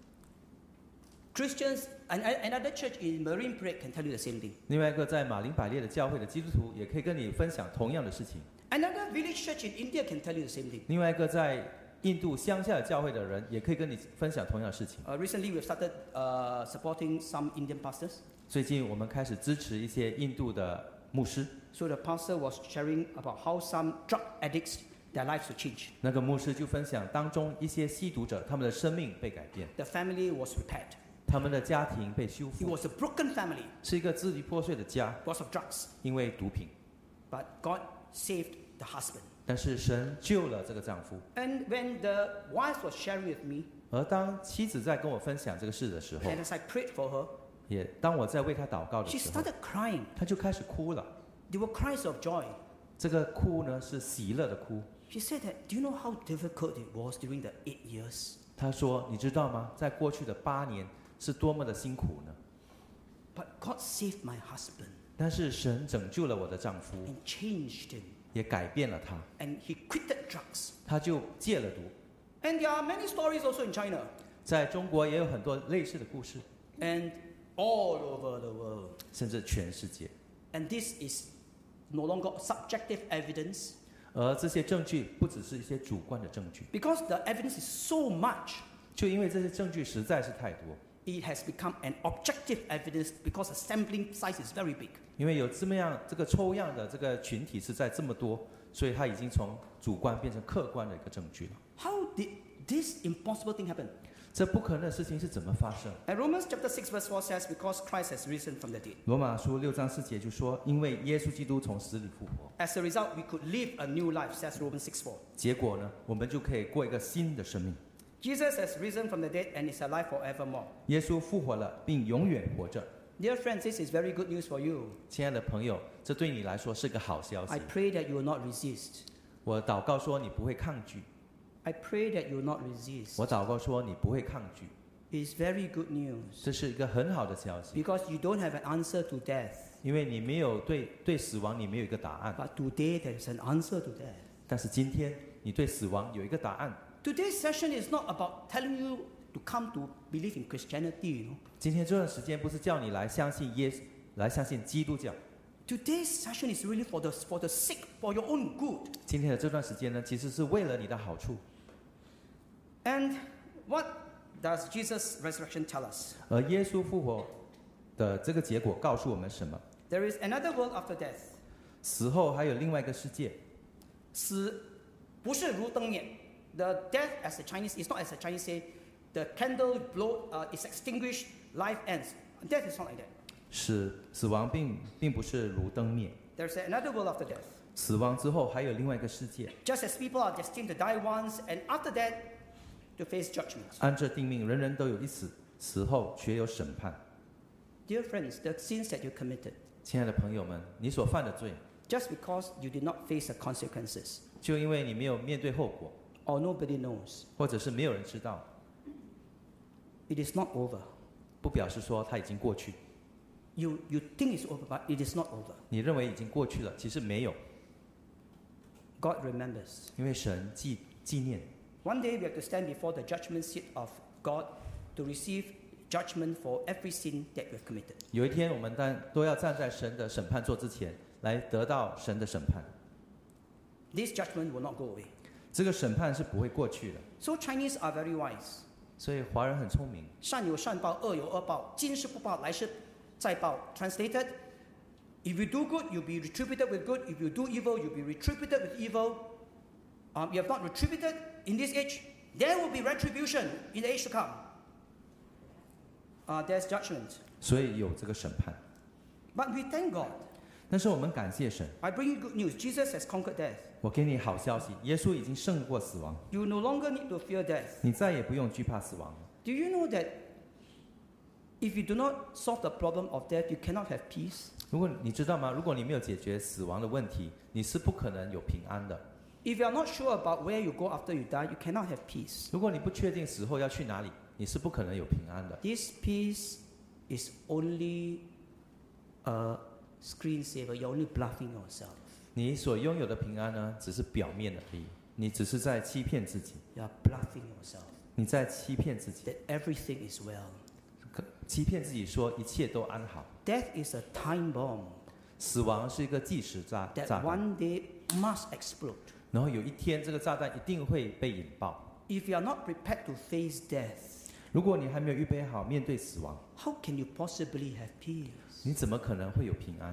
Christians, and and another church in Marine Parade can tell you the same thing. 另外一个在马林百列的教会的基督徒也可以跟你分享同样的事情。 Another village church in India can tell you the same thing. 另外一个在印度乡下的教会的人也可以跟你分享同样的事情。 Uh, recently, we've started uh, supporting some Indian pastors. 最近我们开始支持一些印度的牧师， So the pastor was sharing about how some drug addicts, their lives will change. 那个牧师就分享当中一些吸毒者他们的生命被改变， The family was repaired. 他们的家庭被修 It 复， was a broken family 是一个支离破碎的家， because of drugs. 因为毒品。 But God saved the husband. 但是神救了这个丈夫， And when the wife was sharing with me, 而当妻子在跟我分享这个事的时候， and as I prayed for her, 也当我在为她祷告的 she 时候， started crying. 她就开始哭了。 They were cries of joy. 这个哭呢是喜乐的哭。 She said that, do you know how difficult it was during the eight years? 她说：“你知道吗？在过去的八年是多么的辛苦呢？ But God saved my husband 但是神拯救了我的丈夫， and changed him. 也改变了他， And he quitted drugs. 他就戒了毒。 And there are many stories also in China 在中国也有很多类似的故事， and all over the world. 甚至全世界。 And this is no longer subjective evidence 而这些证据不只是一些主观的证据， because the evidence is so much. 就因为这些证据实在是太多， It has become an objective evidence because the sampling size is very big. 因为有这么样这个抽样的这个群体实在这么多，所以它已经从主观变成客观的一个证据了。 How did this impossible thing happen? 这不可能的事情是怎么发生？ And Romans chapter six verse four says, because Christ has risen from the dead. 罗马书六章四节就说，因为耶稣基督从死里复活， As a result, we could live a new life, says Romans six four. 结果呢，我们就可以过一个新的生命。 Jesus has risen from the dead and is alive forevermore. 耶稣复活了，并永远活着。 Dear friends, this is very good news for you. 亲爱的朋友，这对你来说是个好消息 I。pray that you will not resist. 我祷告说你不会抗拒， I pray that you will not resist. 我祷告说你不会抗拒， It is very good news 这是一个很好的消息， because you don't have an answer to death. 因为你没有对对死亡你没有一个答案， But today there is an answer to death. 但是今天你对死亡有一个答案。 Today's session is not about telling you to come to believe in Christianity, you know. 今天这段时间不是叫你来相信耶稣，来相信基督教。 Today's session is really for the, for the sake, for your own good. 今天的这段时间呢，其实是为了你的好处。 And what does Jesus' resurrection tell us? 而耶稣复活的这个结果告诉我们什么？ There is another world after death. 死后还有另外一个世界。 死不是如灯灭。The death, as the Chinese, is not as the Chinese say, the candle blow uh, is extinguished, life ends. Death is not like that. 死死亡并并不是如灯灭， There's another world after death. 死亡之后还有另外一个世界。 Just as people are destined to die once, and after that, to face judgment. 按这定命，人人都有一死，死后却有审判。 Dear friends, the sins that you committed, 亲爱的朋友们，你所犯的罪， just because you did not face the consequences, 就因为你没有面对后果， or nobody knows, 或者是没有人知道， it is not over. 不表示说它已经过去。 You, you think it's over, but it is not over. 你认为已经过去了，其实没有， God remembers. 因为神纪纪念。 One day we have to stand before the judgment seat of God to receive judgment for every sin that we have committed. 有一天，我们当都要站在神的审判座之前，来得到神的审判。 This judgment will not go away. 这个审判是不会过去的。 So Chinese are very wise. 所以华人很聪明， 善有善报，恶有恶报，今世不报，来世再报。Translated, if you do good, you'll be retributed with good. If you do evil, you'll be retributed with evil. Um, you have not retributed in this age, there will be retribution in the age to come. Uh, there's judgment. 所以有这个审判。 But we thank God. 但是我们感谢神， I bring you good news. Jesus has conquered death. 我给你好消息，耶稣已经胜过死亡， You no longer need to fear death. 你再也不用惧怕死亡了。 Do you know that if you do not solve the problem of death, you cannot have peace? 如果你知道吗？如果你没有解决死亡的问题，你是不可能有平安的。 If you are not sure about where you go after you die, you cannot have peace. 如果你不确定死后要去哪里，你是不可能有平安的。 This peace is only a screensaver. You're only bluffing yourself. 你所拥有的平安呢，只是表面的而已，你只是在欺骗自己， You're bluffing yourself 你在欺骗自己， that everything is well. 可欺骗自己说一切都安好。 Death is a time bomb 死亡是一个计时炸 that 炸弹， one day must explode. 然后有一天这个炸弹一定会被引爆。 If you are not prepared to face death, 如果你还没有预备好面对死亡， how can you possibly have peace? 你怎么可能会有平安？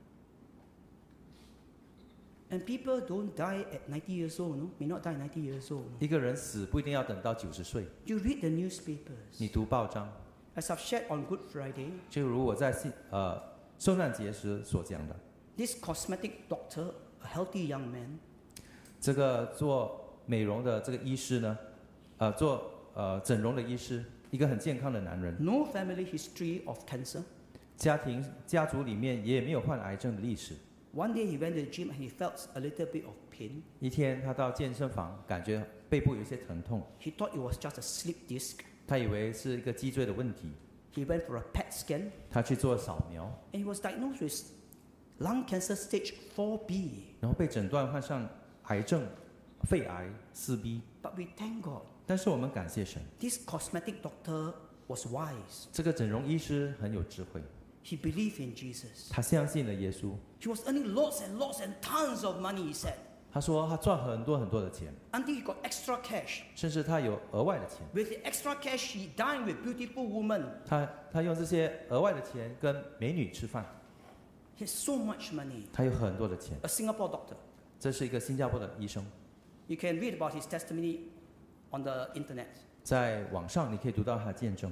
And people don't die at ninety years old, no? May not die at ninety years old. 一个人死不一定要等到九十岁， You read the newspapers. 你读报章， As I've shared on Good Friday, 就如我在信呃圣诞节时所讲的， this cosmetic doctor, a healthy young man, 这个做美容的这个医师呢，呃做呃整容的医师，一个很健康的男人， no family history of cancer. 家庭家族里面也没有患癌症的历史。 One day he went to the gym and he felt a little bit of pain. 一天他到健身房，感觉背部有一些疼痛， He thought it was just a slip disc. 他以为是一个脊椎的问题， He went for a P E T scan 他去做扫描， and he was diagnosed with lung cancer stage four B. 然后被诊断患上癌症，肺癌四 B。 But we thank God. 但是我们感谢神， This cosmetic doctor was wise. 这个整容医师很有智慧， He believed in Jesus. 他相信了耶稣。 He was earning lots and lots and tons of money, he said. 他说他赚很多很多的钱， Until he got extra cash. 甚至他有额外的钱。 With the extra cash, he dined with beautiful women. 他他用这些额外的钱跟美女吃饭， He has so much money. 他有很多的钱。 A Singapore doctor. 这是一个新加坡的医生， You can read about his testimony on the internet. 在网上你可以读到他的见证。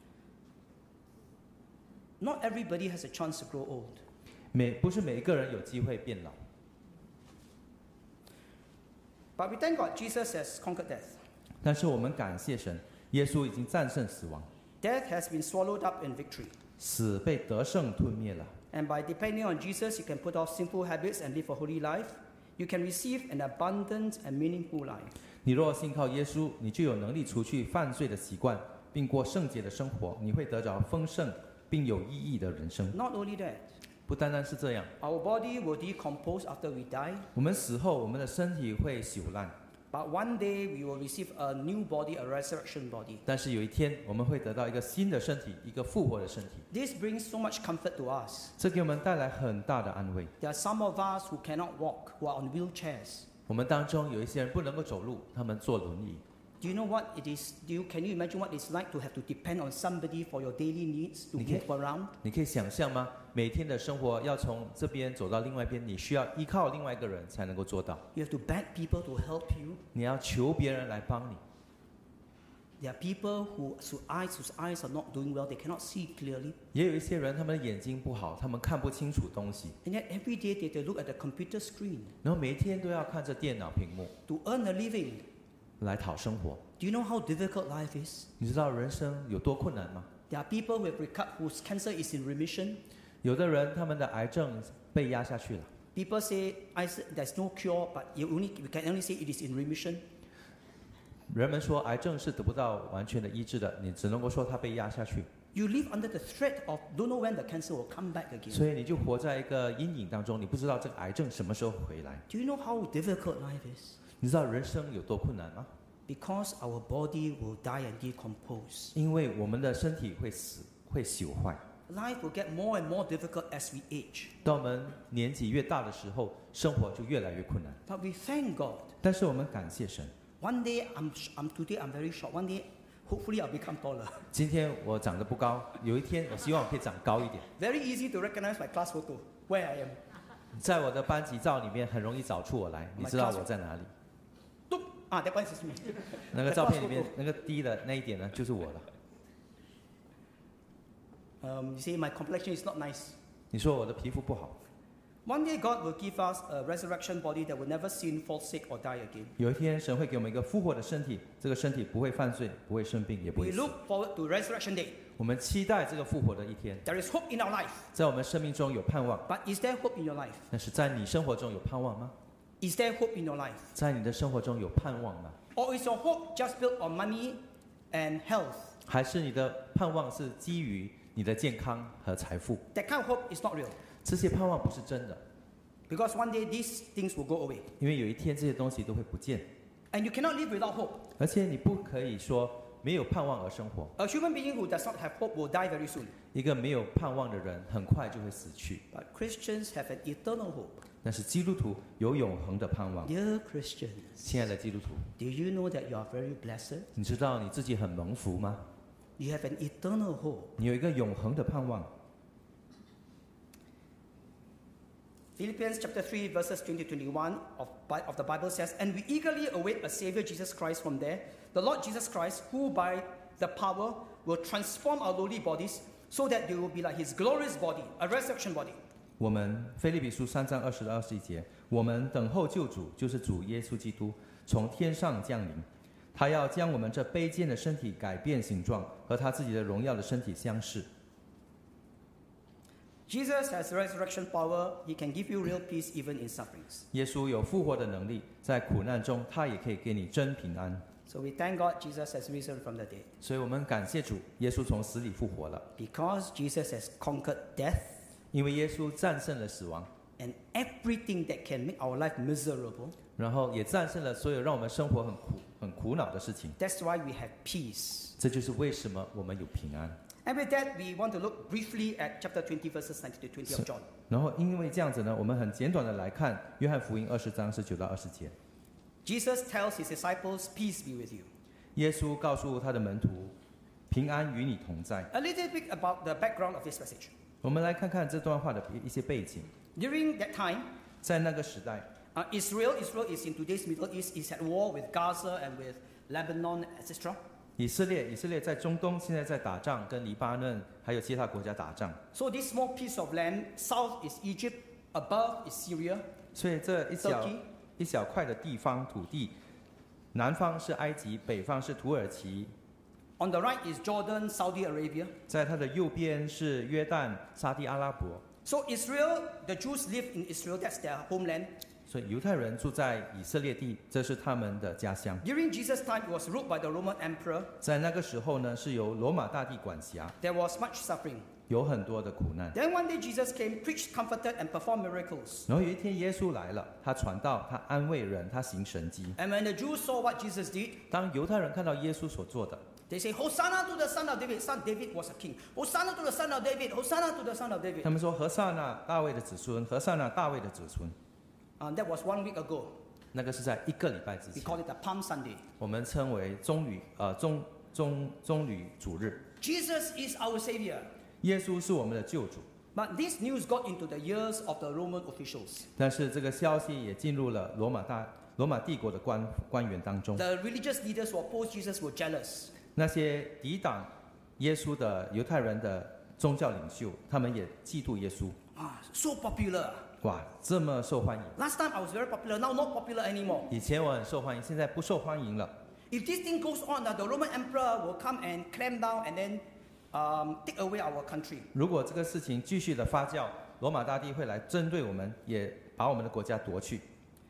Not everybody has a chance to grow old. 每不是每一个人有机会变老， But we thank God Jesus has conquered death. 但是我们感谢神，耶稣已经战胜死亡， Death has been swallowed up in victory. 死被得胜吞灭了。 And by depending on Jesus, you can put off sinful habits and live a holy life. You can receive an abundant and meaningful life. 你若信靠耶稣，你就有能力除去犯罪的习惯，并过圣洁的生活，你会得着丰盛并有意义的人生。 Not only that, 不单单是这样， our body will decompose after we die, 我们死后，我们的身体会朽烂， but one day we will receive a new body, a resurrection body. 但是有一天，我们会得到一个新的身体，一个复活的身体。 This brings so much comfort to us. 这给我们带来很大的安慰。 There are some of us who cannot walk, who are on wheelchairs. 我们当中有一些人不能够走路，他们坐轮椅。 Do you know what it is? Do you, can you imagine what it's like to have to depend on somebody for your daily needs to Okay. move around? 你可以想象吗？每天的生活要从这边走到另外一边，你需要依靠另外一个人才能够做到。 You have to beg people to help you. 你要求别人来帮你。 There are people who, whose eyes, whose eyes are not doing well. They cannot see clearly. 也有一些人，他们的眼睛不好，他们看不清楚东西， And yet every day they, they look at the computer screen 然后每一天都要看着电脑屏幕 to earn a living. 来讨生活。 Do you know how difficult life is? 你知道人生有多困难吗？ There are people who have reco- whose cancer is in remission. 有的人他们的癌症被压下去了， People say I said, there's no cure, but you only, we can only say it is in remission. 人们说癌症是得不到完全的医治的，你只能够说它被压下去， You live under the threat of don't know when the cancer will come back again. 所以你就活在一个阴影当中，你不知道这个癌症什么时候回来。 Do you know how difficult life is? 你知道人生有多困难吗？ Because our body will die and decompose. 因为我们的身体会死，会朽坏。 Life will get more and more difficult as we age. 当我们年纪越大的时候，生活就越来越困难。 But we thank God. 但是我们感谢神， One day, I'm, I'm today I'm very short. One day, hopefully I'll become taller. 今天我长得不高，有一天我希望我可以长高一点。 Very easy to recognize my class photo, where I am. 在我的班级照里面很容易找出我来，你知道我在哪里？ Toop. Ah, that one is me. 那个照片里面那个低的那一点呢，就是我了。 Um, you say my complexion is not nice. 你说我的皮肤不好， One day God will give us a resurrection body that will never sin, fall sick, or die again. 有一天神会给我们一个复活的身体，这个身体不会犯罪，不会生病，也不 We 会死。 look forward to resurrection day. 我们期待这个复活的一天， There is hope in our life. 在我们生命中有盼望。 But is there hope in your life? 但是在你生活中有盼望吗？ Is there hope in your life? 在你的生活中有盼望吗？ Or is your hope just built on money and health? 还是你的盼望是基于你的健康和财富？ That kind of hope is not real. 这些盼望不是真的， Because one day these things will go away. 因为有一天这些东西都会不见， And you cannot live without hope. 而且你不可以说没有盼望而生活。 A human being who does not have hope will die very soon. 一个没有盼望的人，很快就会死去。 But Christians have an eternal hope. 但是基督徒有永恒的盼望。 Dear Christians, 亲爱的基督徒， do you know that you are very blessed? 你知道你自己很蒙福吗？ You have an eternal hope. 你有一个永恒的盼望。 Philippians chapter three, verses twenty to twenty-one of, Bi- of the Bible says, And we eagerly await a Savior, Jesus Christ, from there, the Lord Jesus Christ, who by the power will transform our lowly bodies so that they will be like his glorious body, a resurrection body. 我们腓立比书三章二十到二十一节，我们等候救主，就是主耶稣基督从天上降临，他要将我们这卑贱的身体改变形状，和他自己的荣耀的身体相似。 Jesus has resurrection power. He can give you real peace even in sufferings. 耶稣有复活的能力，在苦难中，他也可以给你真平安。 So we thank God Jesus has risen from the dead. 所以我们感谢主，耶稣从死里复活了， Because Jesus has conquered death 因为耶稣战胜了死亡， and everything that can make our life miserable. 然后也战胜了所有让我们生活很苦、很苦恼的事情。 That's why we have peace. 这就是为什么我们有平安。 And with that, we want to look briefly at chapter twenty, verses nineteen to twenty of John. 然后因为这样子呢，我们很简短的来看约翰福音二十章十九到二十节。 Jesus tells his disciples, Peace be with you. 耶稣告诉他的门徒，平安与你同在。 A little bit about the background of this passage. 我们来看看这段话的一些背景。 During that time, 在那个时代， uh, Israel, Israel is in today's Middle East, is at war with Gaza and with Lebanon, et cetera. 以色列以色列在中东现在在打仗，跟黎巴嫩还有其他国家打仗。 So this small piece of land, south is Egypt, above is Syria, 所以这一小 Turkey. 一小块的地方土地， 南方是埃及，北方是土耳其， On the right is Jordan, Saudi Arabia. 在它的右边是约旦、沙地阿拉伯。 So Israel, the Jews live in Israel, that's their homeland. 所以犹太人住在以色列地，这是他们的家乡。 During Jesus' time, it was ruled by the Roman emperor. 在那个时候呢，是由罗马大帝管辖， There was much suffering. 有很多的苦难。 Then one day Jesus came, preached, comforted, and performed miracles. 然后有一天耶稣来了，他传道，他安慰人，他行神迹。 And when the Jews saw what Jesus did, 当犹太人看到耶稣所做的， they say, Hosanna to the son of David. Son David was a king. Hosanna to the son of David. Hosanna to the son of David. 他们说何塞那大卫的子孙，何塞那大卫的子孙。 And that was one week ago. 那个是在一个礼拜之 We 前， call it the Palm Sunday. 我们称为棕榈呃棕棕棕榈主日。 Jesus is our savior. 耶稣是我们的救主， But this news got into the ears of the Roman officials. 但是这个消息也进入了罗马大罗马帝国的官官员当中。 The religious leaders who opposed Jesus were jealous. 那些抵挡耶稣的犹太人的宗教领袖，他们也嫉妒耶稣。 Ah, so popular. 哇，这么受欢迎！ Last time I was very popular, now not popular anymore. 以前我很受欢迎，现在不受欢迎了。 If this thing goes on, uh, the Roman emperor will come and clamp down and then um, take away our country. 如果这个事情继续的发酵，罗马大帝会来针对我们，也把我们的国家夺去。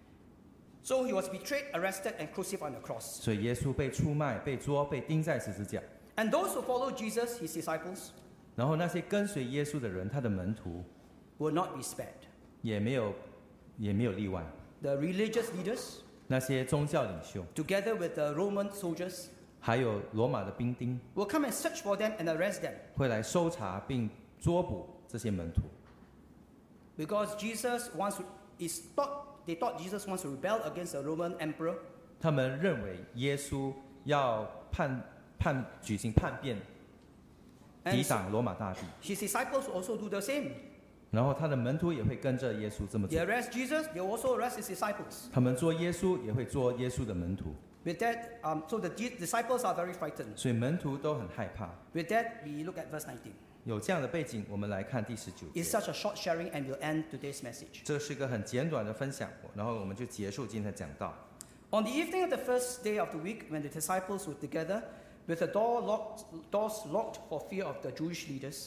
So he was betrayed, arrested, and crucified on the cross. 所以耶稣被出卖、被捉、被钉在十字架。 And those who followed Jesus, his disciples, 然后那些跟随耶稣的人，他的门徒 will not be spared. 也没有也没有例外。 The religious leaders, 那些宗教领袖， together with the Roman soldiers, 还有罗马的兵丁， will come and search for them and arrest them. 会来搜查并捉捕这些门徒。 Because Jesus wants to, is thought, they thought Jesus wants to rebel against the Roman emperor. 他们认为耶稣要叛叛举行叛变， And 抵挡罗马大帝。 his disciples will also do the same. 然后他的门徒也会跟着耶稣这么 They 做。 arrest Jesus, they will also arrest his disciples. 他们捉耶稣，也会捉耶稣的门徒。 With that, um, so the di- disciples are very frightened. 所以门徒都很害怕。 With that, we look at verse nineteen. 有这样的背景，我们来看第十九 It's 节。 such a short sharing, and we'll end today's message. 这是一个很简短的分享，然后我们就结束今天的讲道。 On the evening of the first day of the week, when the disciples were together, with the door locked, doors locked for fear of the Jewish leaders,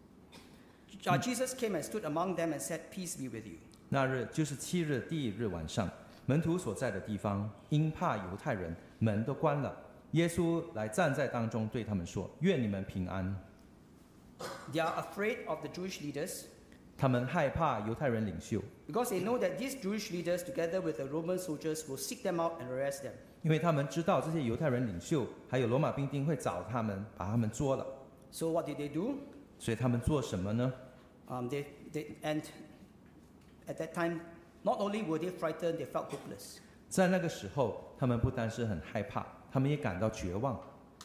uh, Jesus came and stood among them and said, "Peace be with you." 那日就是七日第一日晚上，门徒所在的地方，因怕犹太人，门都关了。耶稣来站在当中，对他们说：“愿你们平安。” They are afraid of the Jewish leaders 他们害怕犹太人领袖， because they know that these Jewish leaders, together with the Roman soldiers, will seek them out and arrest them. 因为他们知道这些犹太人领袖还有罗马兵丁会找他们，把他们捉了。 So what did they do? 所以他们做什么呢？ Um, they, they, and at that time, not only were they frightened, they felt hopeless. 在那个时候，他们不单是很害怕，他们也感到绝望。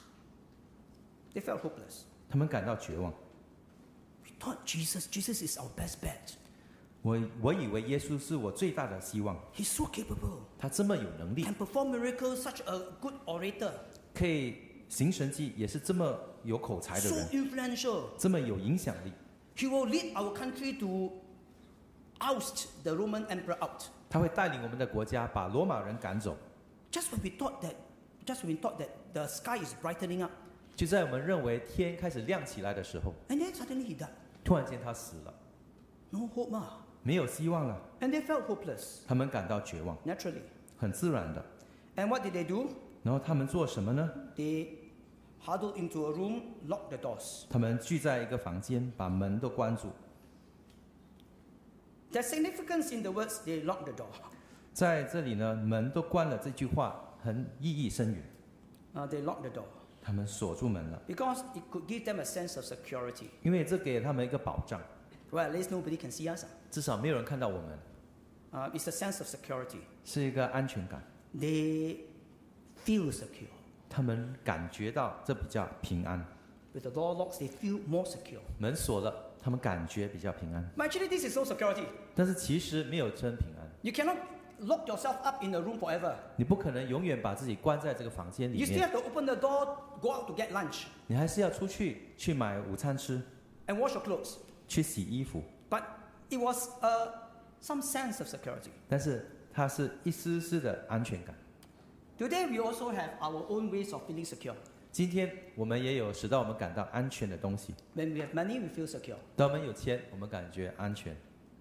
They felt hopeless. 他们感到绝望。 We thought Jesus, Jesus is our best bet. 我我以为耶稣是我最大的希望， He's so capable 他这么有能力， and perform miracles, such a good orator, 可以行神迹，也是这么有口才的 so 人， influential. 这么有影响力。 He will lead our country to oust the Roman emperor out. 他会带领我们的国家把罗马人赶走。 Just when we thought that, just when we thought that the sky is brightening up, 就在我们认为天开始亮起来的时候， and then suddenly he died. 突然间他死了， No hope, ma. 没有希望了。 And they felt hopeless, 他们感到绝望， naturally. 很自然的。 And what did they do? 然后他们做什么呢？ They huddled into a room, locked the doors. 他们聚在一个房间，把门都关住。 There's significance in the words, they locked the door. 在这里呢，门都关了，这句话很意义深远。 Uh, they locked the door 他们锁住门了， because it could give them a sense of security. 因为这给他们一个保障， Well, at least nobody can see us. 至少没有人看到我们， Uh, it's a sense of security. 是一个安全感。 They feel secure. 他们感觉到这比较平安。 With the door locks, they feel more secure. 门锁了，他们感觉比较平安。 But actually, this is no security. 但是其实没有真平安， You cannot lock yourself up in a room forever. 你不可能永远把自己关在这个房间里 You still 面， have to open the door, go out to get lunch, 你还是要出去去买午餐吃， and wash your clothes. 去洗衣服。 But it was uh, some sense of security. 但是它是一丝丝的安全感。 Today we also have our own ways of feeling secure. 今天我们也有使到我们感到安全的东西。 When we have money, we feel secure. 当我们有钱，我们感觉安全。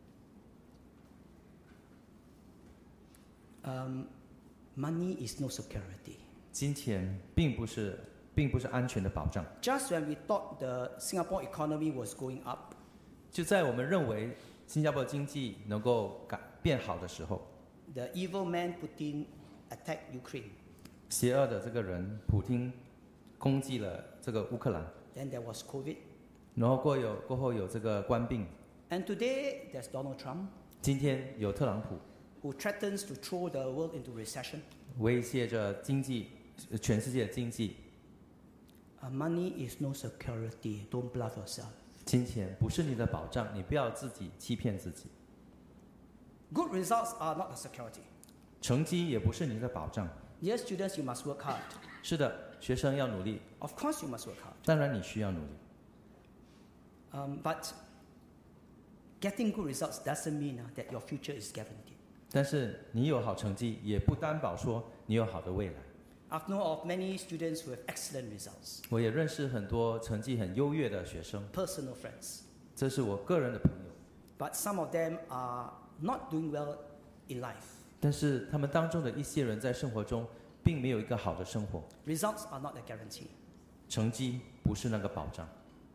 Um, money is no security. 金钱并不是，并不是安全的保障。 Just when we thought the Singapore economy was going up, 就在我们认为新加坡经济能够改变好的时候， the evil man Putin attacked Ukraine. 邪恶的这个人普京攻击了这个乌克兰， Then there was COVID. 然后过有过后有这个官病。 And today there's Donald Trump, 今天有特朗普 who threatens to throw the world into recession. 威胁着经济，呃全世界的经济。 Uh, money is no security. Don't bluff yourself. 金钱不是你的保障，你不要自己欺骗自己。 Good results are not a security. 成绩也不是你的保障。 Yes, students, you must work hard. 是的，学生要努力， Of course, you must work hard. 当然你需要努力。 Um, but getting good results doesn't mean uh, that your future is guaranteed. 但是你有好成绩，也不担保说你有好的未来。 I've known of many students who have excellent results, 我也认识很多成绩很优越的学生， personal friends. 这是我个人的朋友。 But some of them are not doing well in life. 但是他们当中的一些人在生活中并没有一个好的生活， Results are not a guarantee. 成绩不是那个保障，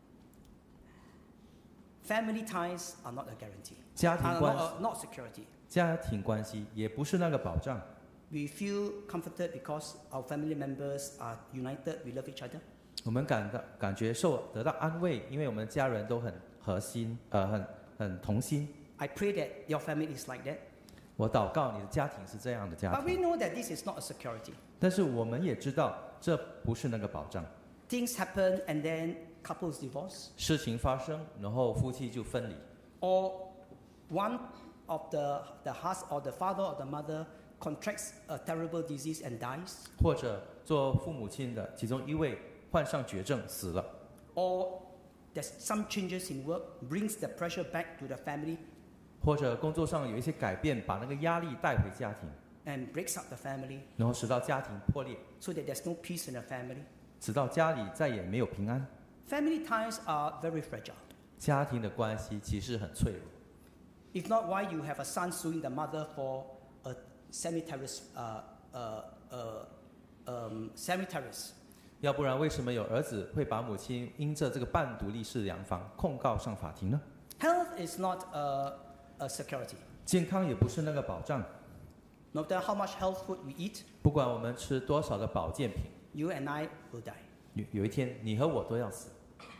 Family ties are not a guarantee. 家庭 Are 关 not, uh, not security. 家庭关系也不是那个保障。 We feel comforted because our family members are united. We love each other. 我们感到感觉受得到安慰，因为我们家人都很核心，呃，很很同心。 I pray that your family is like that. 我祷告你的家庭是这样的家 But we 庭， know that this is not a security. 但是我们也知道这不是那个保障。 Things happen and then couples divorce. 事情发生，然后夫妻就分离， Or one of the, the husband or the father or the mother contracts a terrible disease and dies. 或者做父母亲的其中一位患上绝症死了， Or there's some changes in work, brings the pressure back to the family 或者工作上有一些改变，把那个压力带回家庭， and breaks up the family 然后使到家庭破裂， so that there's no peace in the family. 使到家里再也没有平安。 Family ties are very fragile. 家庭的关系其实很脆弱。 If not, why you have a son suing the mother for a semi-terrorist, uh, uh, uh, um, semi-terrorist? 要不然，为什么有儿子会把母亲因着这个半独立式洋房控告上法庭呢？ Health is not a, a security. 健康也不是那个保障， No matter how much health food we eat, 不管我们吃多少的保健品， you and I will die. 有有一天你和我都要死。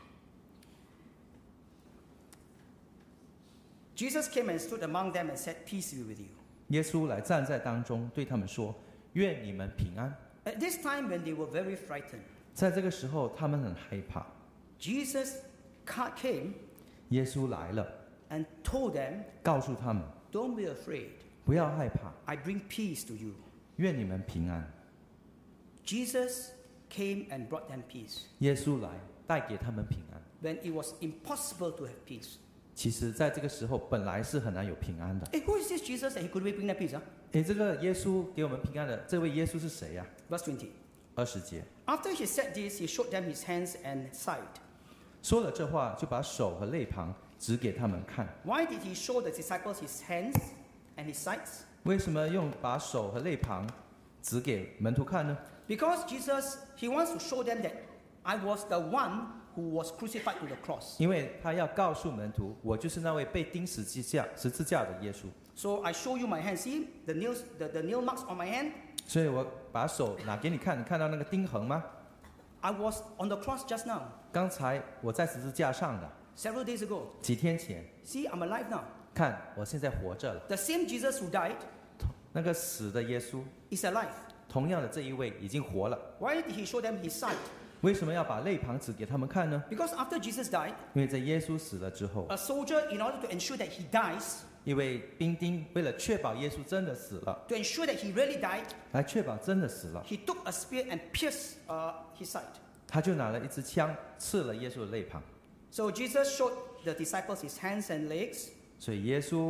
Jesus came and stood among them and said, "Peace be with you." 耶稣来站在当中，对他们说：“愿你们平安。 At this time, when they were very frightened, ” 在这个时候，他们很害怕。 Jesus ca- came 耶稣来了， and told them, 告诉他们 "Don't be afraid. 不要害怕， I bring peace to you." 愿你们平安。 Jesus came and brought them peace 耶稣来带给他们平安。 when it was impossible to have peace. 其实，在这个时候本来是很难有平安的。 Hey, who is this Jesus that he could bring them peace? Huh? 诶，这个耶稣给我们平安的这位耶稣是谁呀、 Verse twenty. 二十节 After he said this, he showed them his hands and side. 说了这话，就把手和肋旁指给他们看。 Why did he show the disciples his hands and his sides? 为什么用把手和肋旁指给门徒看呢？ Because Jesus, he wants to show them that I was the one who was crucified to the cross. 因为他要告诉门徒，我就是那位被钉十字架十字架的耶稣。 So I show you my hand. See the nails, the, the nail marks on my hand? 所以我把手拿给你看，你看到那个钉痕吗？ I was on the cross just now, 刚才我在十字架上的， several days ago. 几天前， See, I'm alive now. 看我现在活着了。 The same Jesus who died 那个死的耶稣， is alive. 同样的这一位已经活了。 Why did he show them his side? 为什么要把肋旁指给他们看呢？ Because after Jesus died, 因为在耶稣死了之后， a soldier, in order to ensure that he dies, 一位兵丁为了确保耶稣真的死了， to ensure that he really died, 来确保真的死了， he took a spear and pierced uh, his side. 他就拿了一支枪刺了耶稣的肋旁。 So Jesus showed the disciples his hands and legs, 所以耶稣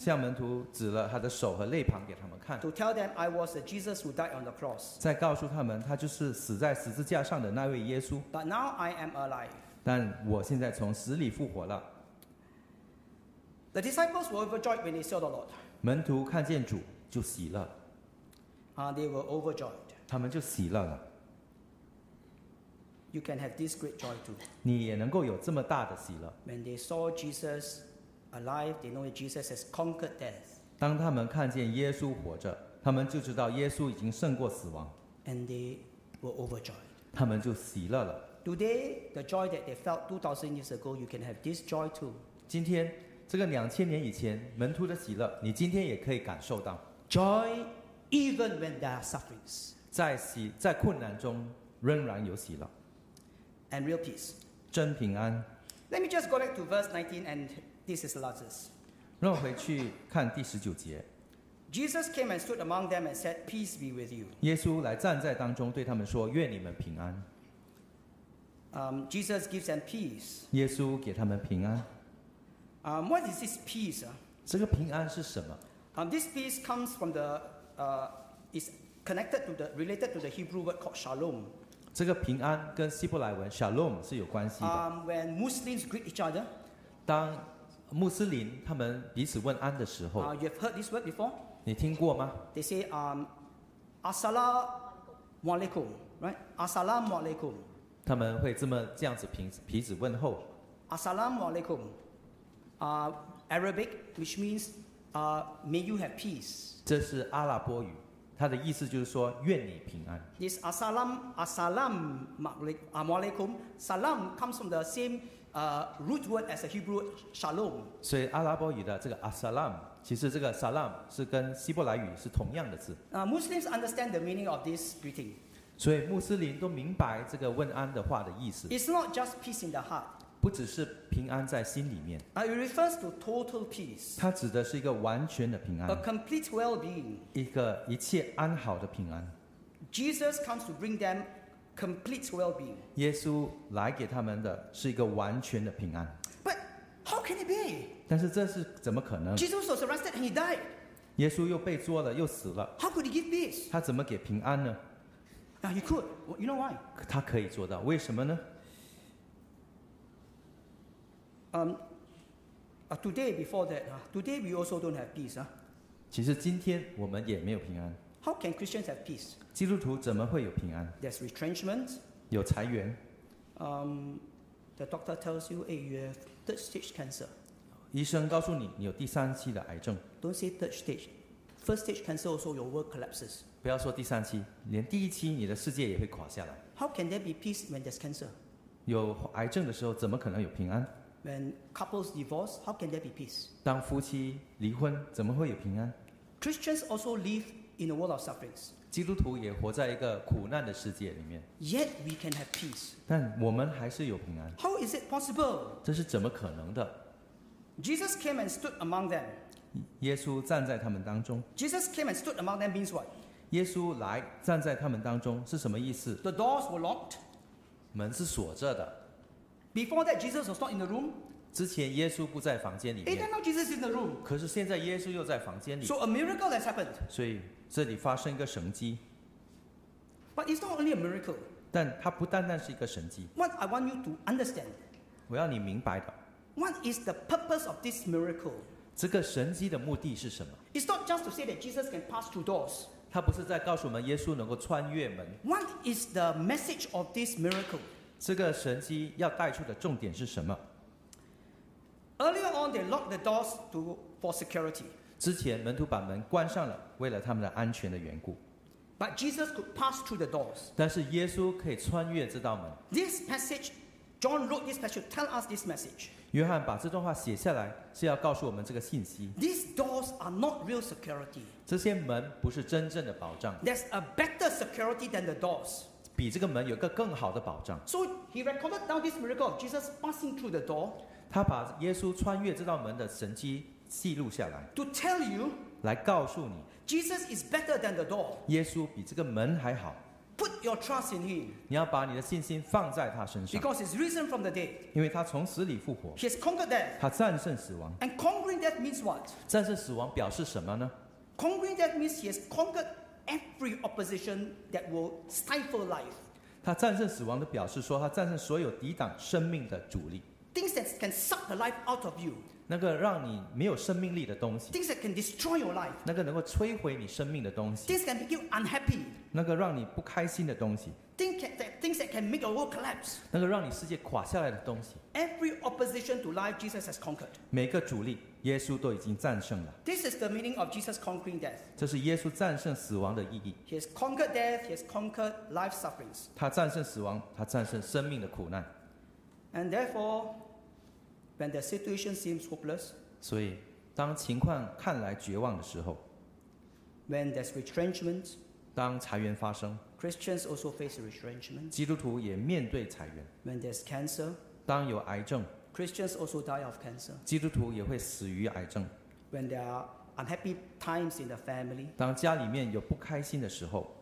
向门徒指了他的手和肋旁给他们看， to tell them I was the Jesus who died on the cross. 再告诉他们他就是死在十字架上的那位耶稣。 But now I am alive. 但我现在从死里复活了。 The disciples were overjoyed when they saw the Lord. 门徒看见主就喜乐， Uh, they were overjoyed. 他们就喜乐了。 You can have this great joy too. 你也能够有这么大的喜乐。 When they saw Jesus alive, they know that Jesus has conquered death. 当他们看见耶稣活着，他们就知道耶稣已经胜过死亡， And they were overjoyed. 他们就喜乐了。 Today, the joy that they felt two thousand years ago, you can have this joy too. 今天这个两千年以前门徒的喜乐，你今天也可以感受到。 Joy even when there are sufferings. 在喜在困难中仍然有喜乐， And real peace. 真平安。 Let me just go back to verse nineteen, and this is the last. 让我回去看第十九节， Jesus came and stood among them and said, Peace be with you. 耶稣来站在当中，对他们说：“愿你们平安。 Um, Jesus gives them peace. ” 耶稣给他们平安。 Um, what is this peace? ah? 这个平安是什么？ Um, this peace comes from the, uh, is connected to the, related to the Hebrew word called shalom. 这个平安跟希伯来文 shalom 是有关系的。 Um, when Muslims greet each other, 当穆斯林他们彼此问安的时候， uh, you have heard this word before? 你听过吗？ They say, um, Assalamu alaikum, right? Assalamu alaikum. 他们会这么这样子彼此彼此问候。 Assalamu alaikum. Uh, Arabic, which means, uh, may you have peace. 这是阿拉伯语，它的意思就是说愿你平安。 This assalam, assalam alaikum, salam comes from the same uh, root word as the Hebrew shalom. 所以阿拉伯语的这个 assalam， 其实这个 salam 是跟希伯来语是同样的字。 Uh, Muslims understand the meaning of this greeting. 所以穆斯林都明白这个问安的话的意思， It's not just peace in the heart. 不只是平安在心里面， Uh, it refers to total peace, 它指的是一个完全的平 a 安， complete well-being. 一个一切安好的平安。 Jesus comes to bring them complete well-being. 耶稣来给他们的是一个完全的平安， But how can it be? 但是这是怎么可能？ Jesus was arrested and he died. 耶稣又被捉了，又死了， How could he give peace? 他怎么给平安呢？ Now he could. Well, you know why? 他可以做到，为什么呢？ Um, uh, today, before that, uh, today we also don't have peace. Huh? 其实今天我们也没有平安， How can Christians have peace? 基督徒怎么会有平安？ There's retrenchment. 有裁员， Um, the doctor tells you, hey, you have third stage cancer. 医生告诉你你有第三期的癌症， Don't say third stage. First stage cancer also, your world collapses. 不要说第三期，连第一期你的世界也会垮下来。 How can there be peace when there's cancer? 有癌症的时候，怎么可能有平安？ When couples divorce, how can there be peace? 当夫妻离婚，怎么会有平安？ Christians also live in a world of sufferings. 基督徒也活在一个苦难的世界里面， Yet we can have peace. 但我们还是有平安， How is it possible? 这是怎么可能的？ Jesus came and stood among them. 耶稣站在他们当中， Jesus came and stood among them means what? 耶稣来站在他们当中是什么意思？ The doors were locked. 门是锁着的。 Before that, Jesus was not in the room. 之前耶稣不在房间里 Hey, 面 then，now Jesus is in the room. 可是现在耶稣又在房间里， So a miracle has happened. 所以这里发生一个神迹。 But it's not only a miracle. 但它不单单是一个神迹， What I want you to understand, 我要你明白的， what is the purpose of this miracle? 这个神迹的目的是什么？ It's not just to say that Jesus can pass through doors. 它不是在告诉我们耶稣能够穿越门。 What is the message of this miracle? 这个神迹要带出的重点是什么？ Earlier on, they locked the doors to, for security. 之前门徒把门关上了，为了他们的安全的缘故。 But Jesus could pass through the doors. 但是耶稣可以穿越这道门。 This passage, John wrote this passage to tell us this message. 约翰把这段话写下来，是要告诉我们这个信息： These doors are not real security. 这些门不是真正的保障， There's a better security than the doors. 比这个门有一个更好的保障。 So he recorded down this miracle of Jesus passing through the door 他把耶稣穿越这道门的神迹记录下来， to tell you 来告诉你， Jesus is better than the door. 耶稣比这个门还好。 put your trust in him 你要把你的信心放在他身上， because he's risen from the dead. 因为他从死里复活， He has conquered death. 他战胜死亡。 And conquering death means what? 战胜死亡表示什么呢？ Conquering death means he has conquered every opposition that will stifle life. 他战胜死亡的表示说，他战胜所有抵挡生命的阻力， Things that can suck the life out of you. 那个让你没有生命力的东西， Things that can destroy your life. 那个能够摧毁你生命的东西， Things that can make you unhappy. 那个让你不开心的东西， Things that, things that can make your world collapse. 那个让你世界垮下来的东西， Every opposition to life, Jesus has conquered. 每个阻力，耶稣都已经战胜了。 This is the meaning of Jesus conquering death. 这是耶稣战胜死亡的意义。 He has conquered death. He has conquered life sufferings. 他战胜死亡，他战胜生命的苦难。 And therefore, when the situation seems hopeless, 所以，当情况看来绝望的时候， when there's retrenchment, 当裁员发生， Christians also face retrenchment. 基督徒也面对裁员。 When there's cancer, 当有癌症， Christians also die of cancer. 基督徒也会死于癌症。 When there are unhappy times in the family, 当家里面有不开心的时候，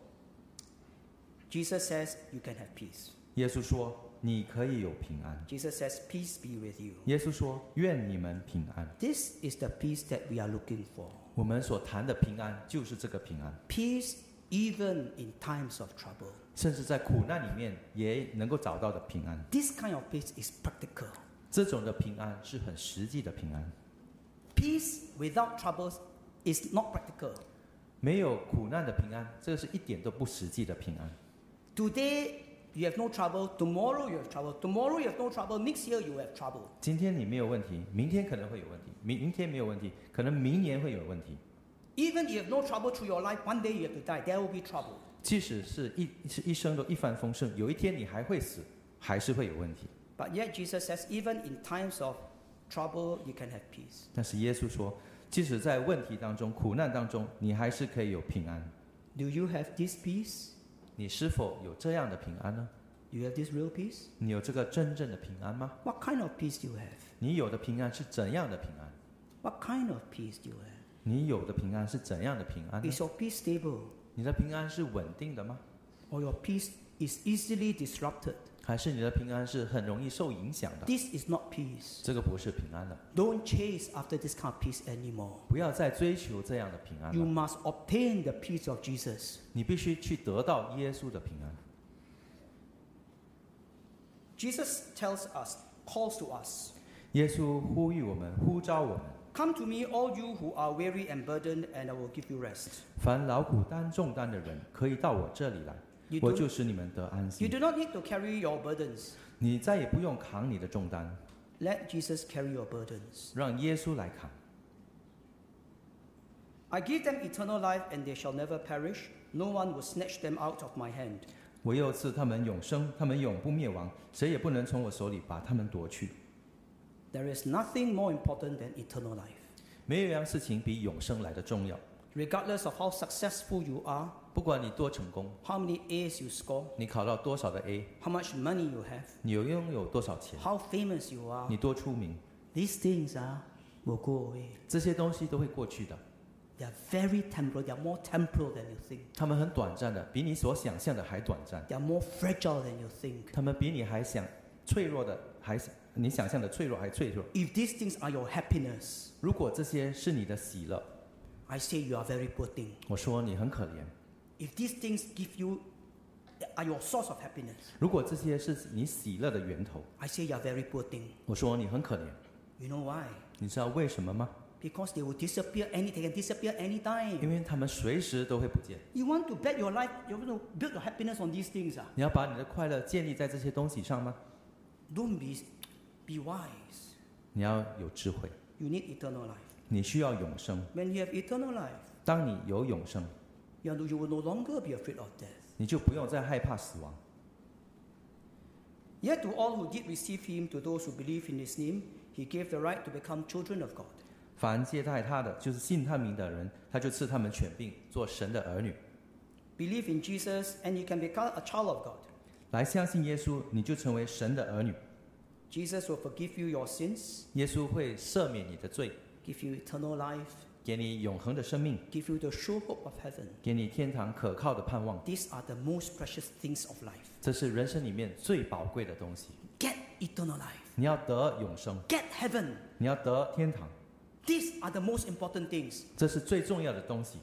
Jesus says you can have peace. 耶稣说：“你可以有平安。 Jesus says, peace be with you. ” 耶稣说：“愿你们平安。 This is the peace that we are looking for. ” 我们所谈的平安就是这个平安， Peace even in times of trouble. 甚至在苦难里面也能够找到的平安。 This kind of peace is practical. 这种的平安是很实际的平安。 Peace without troubles is not practical. 没有苦难的平安，这是一点都不实际的平安。 Today you have no trouble, tomorrow you have trouble, tomorrow you have no trouble, next year you have trouble. 今天你没有问题，明天可能会有问题，明明天没有问题，可能明年会有问题。 Even if you have no trouble through your life, one day you have to die, there will be trouble. 即使是一是一生都一帆风顺，有一天你还会死，还是会有问题。 But yet Jesus says, even in times of trouble, you can have peace. 但是耶稣说，即使在问题当中、苦难当中，你还是可以有平安。 Do you have this peace? 你是否有这样的平安呢？ You have this real peace? 你有这个真正的平安吗？ What kind of peace do you have? 你有的平安是怎样的平安？ What kind of peace do you have? 你有的平安是怎样的平安呢？ Is your peace stable? 你的平安是稳定的吗？ Or your peace is easily disrupted? 还是你的平安是很容易受影响的？ This is not peace. 这个不是平安了。 Don't chase after this kind of peace anymore. 不要再追求这样的平安 You 了。 must obtain the peace of Jesus. 你必须去得到耶稣的平安。 Jesus tells us, calls to us, 耶稣呼吁我们，呼召我们， come to me, all you who are weary and burdened, and I will give you rest. 凡劳苦担重担的人，可以到我这里来， You 我 do, 就使你们得安 you 息。 do not need to carry your burdens. 你再也不用扛你的重担， Let Jesus carry your burdens. 让耶稣来扛。 I give them eternal life, and they shall never perish. No one will snatch them out of my hand. 我又赐他们永生，他们永不灭亡，谁也不能从我手里把他们夺去。 There is nothing more important than eternal life. 没有一样事情比永生来的重要。 Regardless of how successful you are, 不管你多成功， how many A's you score, 你考到多少的 A， how much money you have, 你有拥有多少钱， how famous you are, 你多出名， these things are, will go away. 这些东西都会过去的。 They are very temporal. They are more temporal than you think. 他们很短暂的，比你所想象的还短暂。 They are more fragile than you think. 他们比你还想脆弱的，还你想象的脆弱还脆弱。 If these things are your happiness, 如果这些是你的喜乐， I say you are very poor thing. 我说你很可怜。 If these things give you, are your source of happiness, 如果这些是你喜乐的源头， I say you are very poor thing. 我说你很可怜。 You know why? 你知道为什么吗？ Because they will disappear any, they can disappear 因 anytime. 为他们随时都会不见。 You want to bet your life, you want to build your happiness on these things. Ah? 你要把你的快乐建立在这些东西上吗？ Don't be, be wise. 你要有智慧， You need eternal life. 你需要永生。 When you have eternal life, 当你有永生， you you will no longer be afraid of death. 你就不用再害怕死亡。 Yet to all who did receive him, to those who believe in his name, he gave the right to become children of God. 凡接待他的，就是信他名的人，他就赐他们权柄，做神的儿女。 Believe in Jesus, and you can become a child of God. 来相信耶稣，你就成为神的儿女。 Jesus will forgive you your sins, 耶稣会赦免你的罪， give you eternal life, 给你永恒的生命， give you the sure hope of heaven. 给你天堂可靠的盼望。 These are the most precious things of life. 这是人生里面最宝贵的东西。 Get eternal life. 你要得永生， Get heaven. 你要得天堂， These are the most important things. 这是最重要的东西。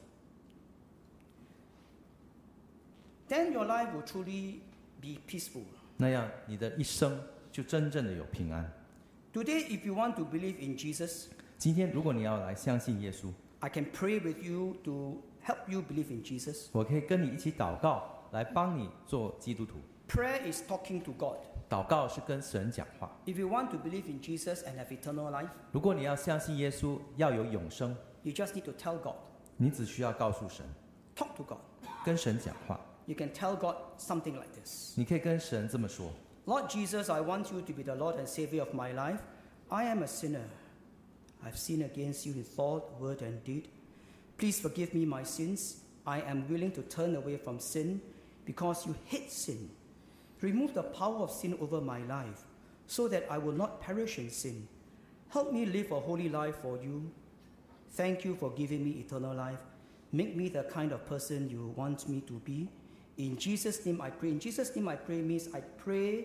Then your life will truly be peaceful. 那样你的一生就真正的有平安。 Today, if you want to believe in Jesus, 今天如果你要来相信耶稣， I can pray with you to help you believe in Jesus. 我可以跟你一起祷告，来帮你做基督徒。 Prayer is talking to God. 祷告是跟神讲话。 If you want to believe in Jesus and have eternal life, 如果你要相信耶稣，要有永生， you just need to tell God. 你只需要告诉神， Talk to God. 跟神讲话。 You can tell God something like this. 你可以跟神这么说： Lord Jesus, I want you to be the Lord and Savior of my life. I am a sinner. I've sinned against you in thought, word, and deed. Please forgive me my sins. I am willing to turn away from sin because you hate sin. Remove the power of sin over my life so that I will not perish in sin. Help me live a holy life for you. Thank you for giving me eternal life. Make me the kind of person you want me to be. In Jesus' name I pray. In Jesus' name I pray means I pray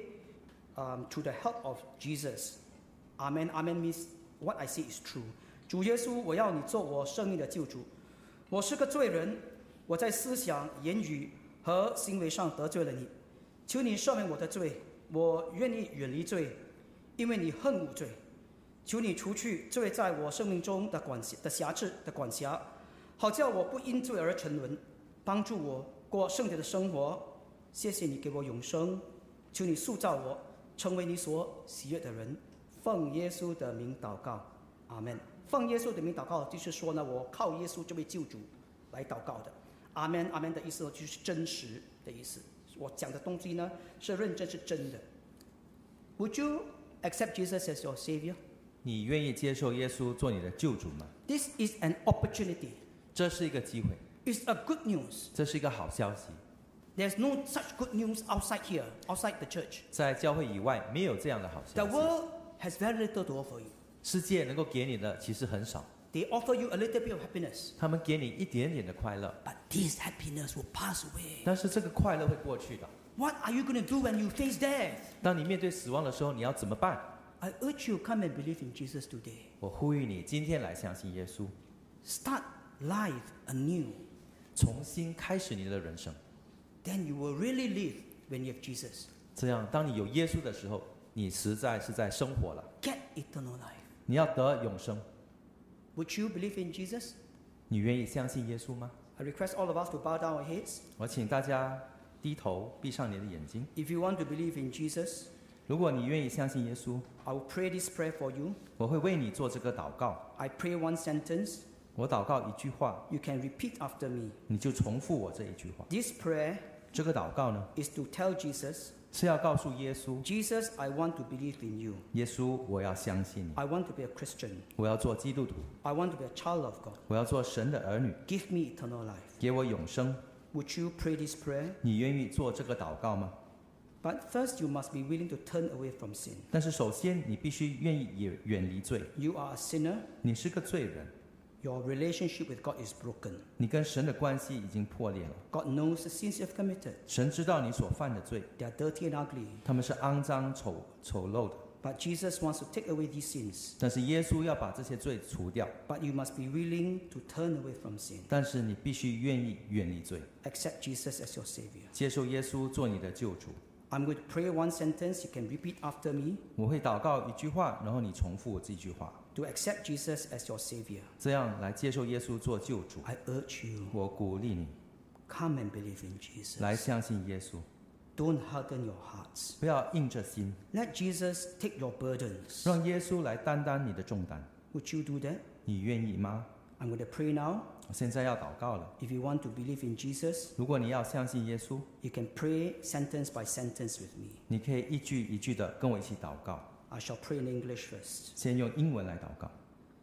um, to the help of Jesus. Amen. Amen means what I say is true. 主耶稣，我要你做我生命的救主。我是个罪人，我在思想、言语和行为上得罪了你。求你赦免我的罪，我愿意远离罪，因为你恨恶罪。求你除去罪在我生命中的管辖的辖制的管辖，好叫我不因罪而沉沦，帮助我过圣洁的生活。谢谢你给我永生，求你塑造我，成为你所喜悦的人。奉耶稣的名祷告，阿门。奉耶稣的名祷告，就是说呢，我靠耶稣这位救主来祷告的。阿门，阿门的意思就是真实的意思。我讲的东西呢是认真是真的。Would you accept Jesus as your savior? 你愿意接受耶稣做你的救主吗？ This is an opportunity. 这是一个机会， It's a good news. 这是一个好消息。 There's no such good news outside here, outside the church. 在教会以外，没有这样的好 The 消息。 world has very little to offer you. 世界能够给你的其实很少， They offer you a little bit of happiness, 他们给你一点点的快乐， but this happiness will pass away. 但是这个快乐会过去的。 What are you going to do when you face death? 当你面对死亡的时候，你要怎么办？ I urge you come and believe in Jesus today. 我呼吁你今天来相信耶稣， Start life anew. 重新开始你的人生。 Then you will really live when you have Jesus. 这样，当你有耶稣的时候，你实在是在生活了。 Get eternal life. 你要得永生， Would you believe in Jesus? 你愿意相信耶稣吗？ I request all of us to bow down our heads. 我请大家低头，闭上你的眼睛。 If you want to believe in Jesus, 如果你愿意相信耶稣， I will pray this prayer for you. 我会为你做这个祷告。 I pray one sentence. 我祷告一句话， You can repeat after me. 你就重复我这一句话。 This prayer 这个祷告呢， is to tell Jesus, 是要告诉耶稣， Jesus, I want to believe in you. 耶稣，我要相信你， I want to be a Christian. 我要做基督徒， I want to be a child of God. 我要做神的儿女， Give me eternal life. 给我永生。 Would you pray this prayer? 你愿意做这个祷告吗？ But first, you must be willing to turn away from sin. 但是首先，你必须愿意远远离罪。 You are a sinner. 你是个罪人， Your relationship with God is broken. 你跟神的关系已经破裂了。 God knows the sins you have committed. 神知道你所犯的罪， They are dirty and ugly. 他们是肮脏、丑丑陋的。 But Jesus wants to take away these sins. 但是耶稣要把这些罪除掉， But you must be willing to turn away from sin. 但是你必须愿意远离罪， Accept Jesus as your Savior. 接受耶稣做你的救主。 I'm going to pray one sentence. You can repeat after me. 我会祷告一句话，然后你重复这句话， To accept Jesus as your Savior. 这样来接受耶稣做救主。 I urge you, 我鼓励你 come and believe in Jesus. 来相信耶稣， Don't harden your hearts. 不要硬着心， Let Jesus take your burdens. 让耶稣来担当你的重担。 Would you do that? 你愿意吗？ I'm going to pray now. 我现在要祷告了。 If you want to believe in Jesus, 如果你要相信耶稣， you can pray sentence by sentence with me. 你可以一句一句的跟我一起祷告。 I shall pray in English first. 先用英文来祷告。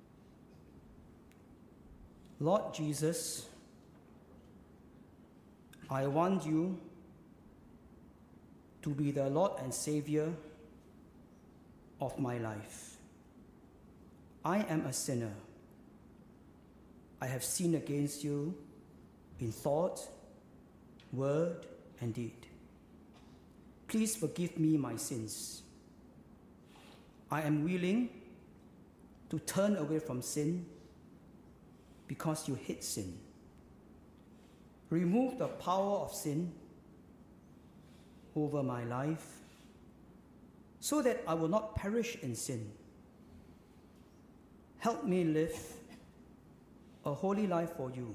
Lord Jesus, I want you to be the Lord and Savior of my life. I am a sinner. I have sinned against you in thought, word, and deed. Please forgive me my sins. I am willing to turn away from sin because you hate sin. Remove the power of sin over my life so that I will not perish in sin. Help me live a holy life for you.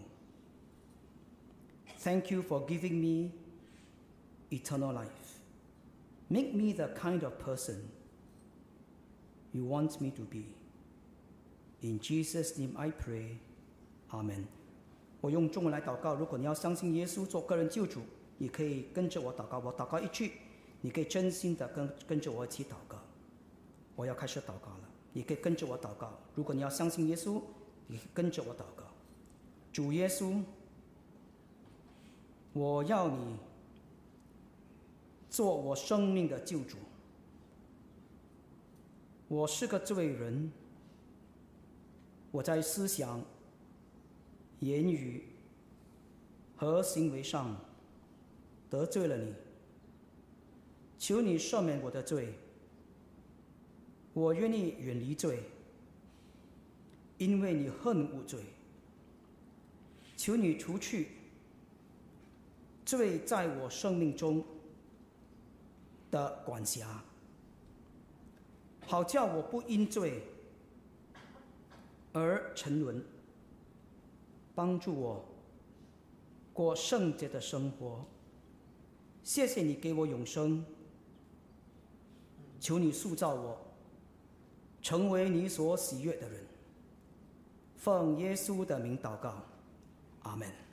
Thank you for giving me eternal life. Make me the kind of person you want me to be. In Jesus' name I pray. Amen. 我用中文来祷告，如果你要相信耶稣做个人救主，你可以跟着我祷告。我祷告一句，你可以真心的跟跟着我一起祷告。我要开始祷告了，你可以跟着我祷告。如果你要相信耶稣，你可以跟着我祷告。主耶稣，我要你做我生命的救主。我是个罪人，我在思想、言语和行为上得罪了你，求你赦免我的罪。我愿意远离罪，因为你恨恶罪。求你除去罪在我生命中的管辖，好叫我不因罪而沉沦，帮助我过圣洁的生活。谢谢你给我永生，求你塑造我，成为你所喜悦的人。奉耶稣的名祷告，阿们。